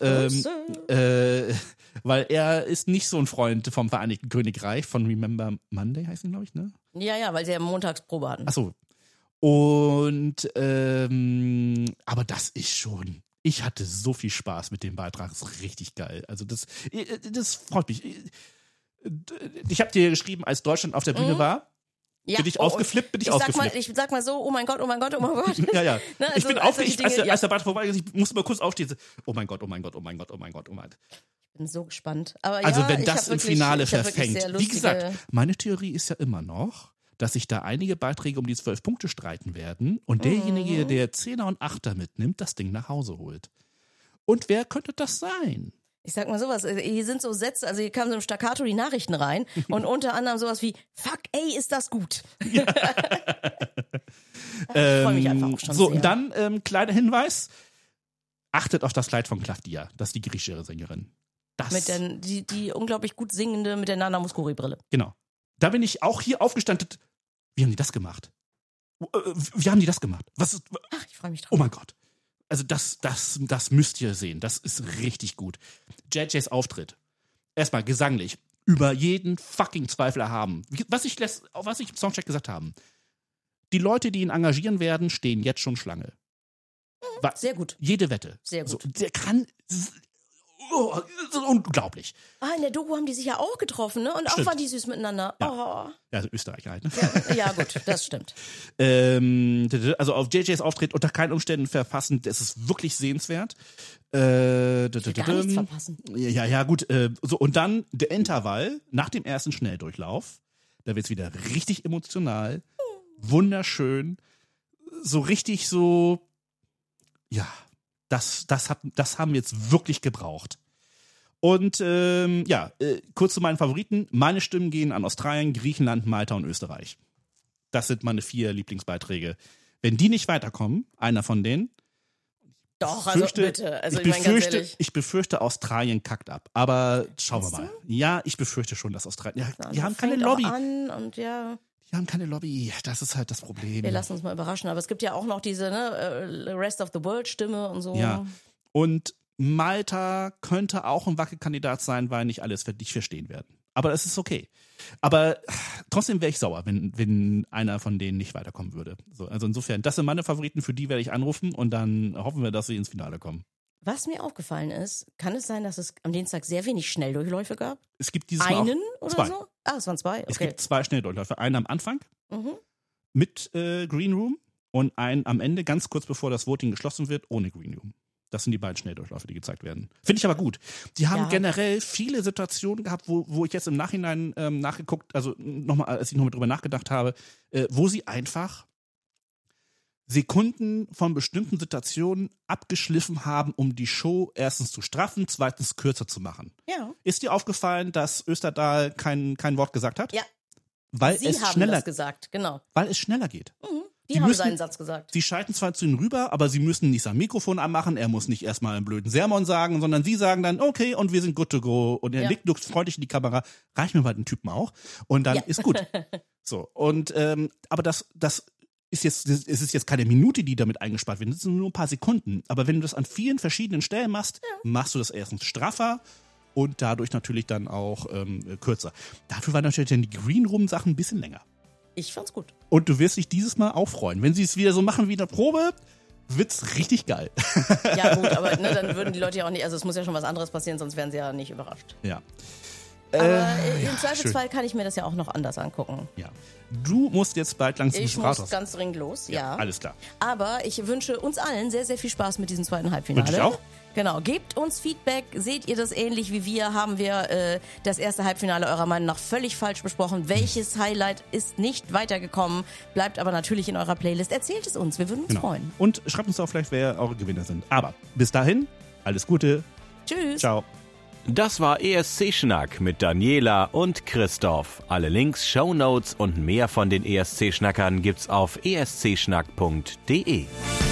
Weil er ist nicht so ein Freund vom Vereinigten Königreich, von Remember Monday heißt ihn, glaube ich, ne? Ja, weil sie ja Montagsprobe hatten. Achso. Und aber das ist schon. Ich hatte so viel Spaß mit dem Beitrag. Das ist richtig geil. Also das freut mich. Ich habe dir geschrieben, als Deutschland auf der Bühne war. Ja. Bin ich ausgeflippt, bin ich ausgeflippt. Ich sag mal so, oh mein Gott, oh mein Gott, oh mein Gott. Ja. Ne, Ich bin also aufgeregt, solche Dinge, als der Beitrag vorbei ist. Ich musste mal kurz aufstehen. Oh mein Gott. Ich bin so gespannt. Aber Also ja, wenn ich das hab im wirklich- Finale ich hab wirklich verfängt. sehr Wie lustige- gesagt, meine Theorie ist ja immer noch, dass sich da einige Beiträge um die 12 Punkte streiten werden und derjenige, der 10er und 8er mitnimmt, das Ding nach Hause holt. Und wer könnte das sein? Ich sag mal sowas, hier sind so Sätze, also hier kamen so im Staccato die Nachrichten rein und unter anderem sowas wie, fuck, ey, ist das gut. Ich freue mich einfach auch schon So, sehr. und dann kleiner Hinweis, achtet auf das Kleid von Claudia, das ist die griechische Sängerin. Das, Mit die unglaublich gut singende mit der Nana Mouskouri-Brille. genau. Da bin ich auch hier aufgestanden. Wie haben die das gemacht? Wie haben die das gemacht? Was ist, Ach, ich freue mich drauf. oh mein Gott. Also das müsst ihr sehen. Das ist richtig gut. JJs Auftritt. Erstmal gesanglich. Über jeden fucking Zweifel erhaben. Was ich im Soundcheck gesagt habe. Die Leute, die ihn engagieren werden, stehen jetzt schon Schlange. Sehr gut. Jede Wette. Sehr gut. So, der kann das ist unglaublich. In der Doku haben die sich ja auch getroffen, ne? Und Stimmt. auch waren die süß miteinander. Ja. Oh. Ja, also Österreich halt. Ne? Ja, gut, das stimmt. Also auf JJs Auftritt unter keinen Umständen verpassen. Das ist wirklich sehenswert. Gar nichts verpassen. Ja, gut. So, und dann der Intervall nach dem ersten Schnelldurchlauf. Da wird's wieder richtig emotional. Wunderschön. So richtig so, ja, das haben wir jetzt wirklich gebraucht. Und kurz zu meinen Favoriten. Meine Stimmen gehen an Australien, Griechenland, Malta und Österreich. Das sind meine 4 Lieblingsbeiträge. Wenn die nicht weiterkommen, einer von denen. Doch, also bitte. Also Ich befürchte, Australien kackt ab. Aber schauen wir mal. Ja, ich befürchte schon, dass Australien. Ja, die haben keine Lobby. Die haben keine Lobby. Das ist halt das Problem. Wir lassen uns mal überraschen. Aber es gibt ja auch noch diese Rest of the World Stimme und so. Ja. Und Malta könnte auch ein Wackelkandidat sein, weil nicht alles dich verstehen werden. Aber es ist okay. Aber trotzdem wäre ich sauer, wenn einer von denen nicht weiterkommen würde. So, also insofern, das sind meine Favoriten, für die werde ich anrufen und dann hoffen wir, dass sie ins Finale kommen. Was mir aufgefallen ist, kann es sein, dass es am Dienstag sehr wenig Schnelldurchläufe gab? Es gibt dieses Mal einen auch oder 2. so? Es waren 2, okay. Es gibt 2 Schnelldurchläufe. Einen am Anfang mit Green Room und einen am Ende, ganz kurz bevor das Voting geschlossen wird, ohne Green Room. Das sind die beiden Schnelldurchläufe, die gezeigt werden. Finde ich aber gut. Die haben generell viele Situationen gehabt, wo ich jetzt im Nachhinein nachgeguckt, also nochmal, als ich nochmal drüber nachgedacht habe, wo sie einfach Sekunden von bestimmten Situationen abgeschliffen haben, um die Show erstens zu straffen, zweitens kürzer zu machen. Ja. Ist dir aufgefallen, dass Österdahl kein Wort gesagt hat? Ja. Weil Sie es haben schneller, das gesagt, genau. weil es schneller geht. Die haben seinen Satz gesagt. Sie schalten zwar zu ihnen rüber, aber sie müssen nicht sein Mikrofon anmachen, er muss nicht erstmal einen blöden Sermon sagen, sondern sie sagen dann, okay, und wir sind good to go. Und er blickt freundlich in die Kamera, reicht mir bei den Typen auch. Und dann ist gut. So, und aber das ist jetzt keine Minute, die damit eingespart wird. Das sind nur ein paar Sekunden. Aber wenn du das an vielen verschiedenen Stellen machst, machst du das erstens straffer und dadurch natürlich dann auch kürzer. Dafür waren natürlich dann die Green Room Sachen ein bisschen länger. Ich fand's gut. Und du wirst dich dieses Mal auch freuen. Wenn sie es wieder so machen wie in der Probe, wird's richtig geil. Ja gut, aber dann würden die Leute ja auch nicht, also es muss ja schon was anderes passieren, sonst wären sie ja nicht überrascht. Ja. Aber im Zweifelsfall kann ich mir das ja auch noch anders angucken. Ja. Du musst jetzt bald langsam ins Ich muss Rathaus. ganz dringend los, ja. Alles klar. Aber ich wünsche uns allen sehr, sehr viel Spaß mit diesem zweiten Halbfinale. Wünsche ich auch. Genau, gebt uns Feedback. Seht ihr das ähnlich wie wir? Haben wir das erste Halbfinale eurer Meinung nach völlig falsch besprochen? Welches Highlight ist nicht weitergekommen? Bleibt aber natürlich in eurer Playlist. Erzählt es uns, wir würden uns freuen. Und schreibt uns auch vielleicht, wer eure Gewinner sind. Aber bis dahin, alles Gute. Tschüss. Ciao. Das war ESC-Schnack mit Daniela und Christoph. Alle Links, Shownotes und mehr von den ESC-Schnackern gibt's auf escschnack.de.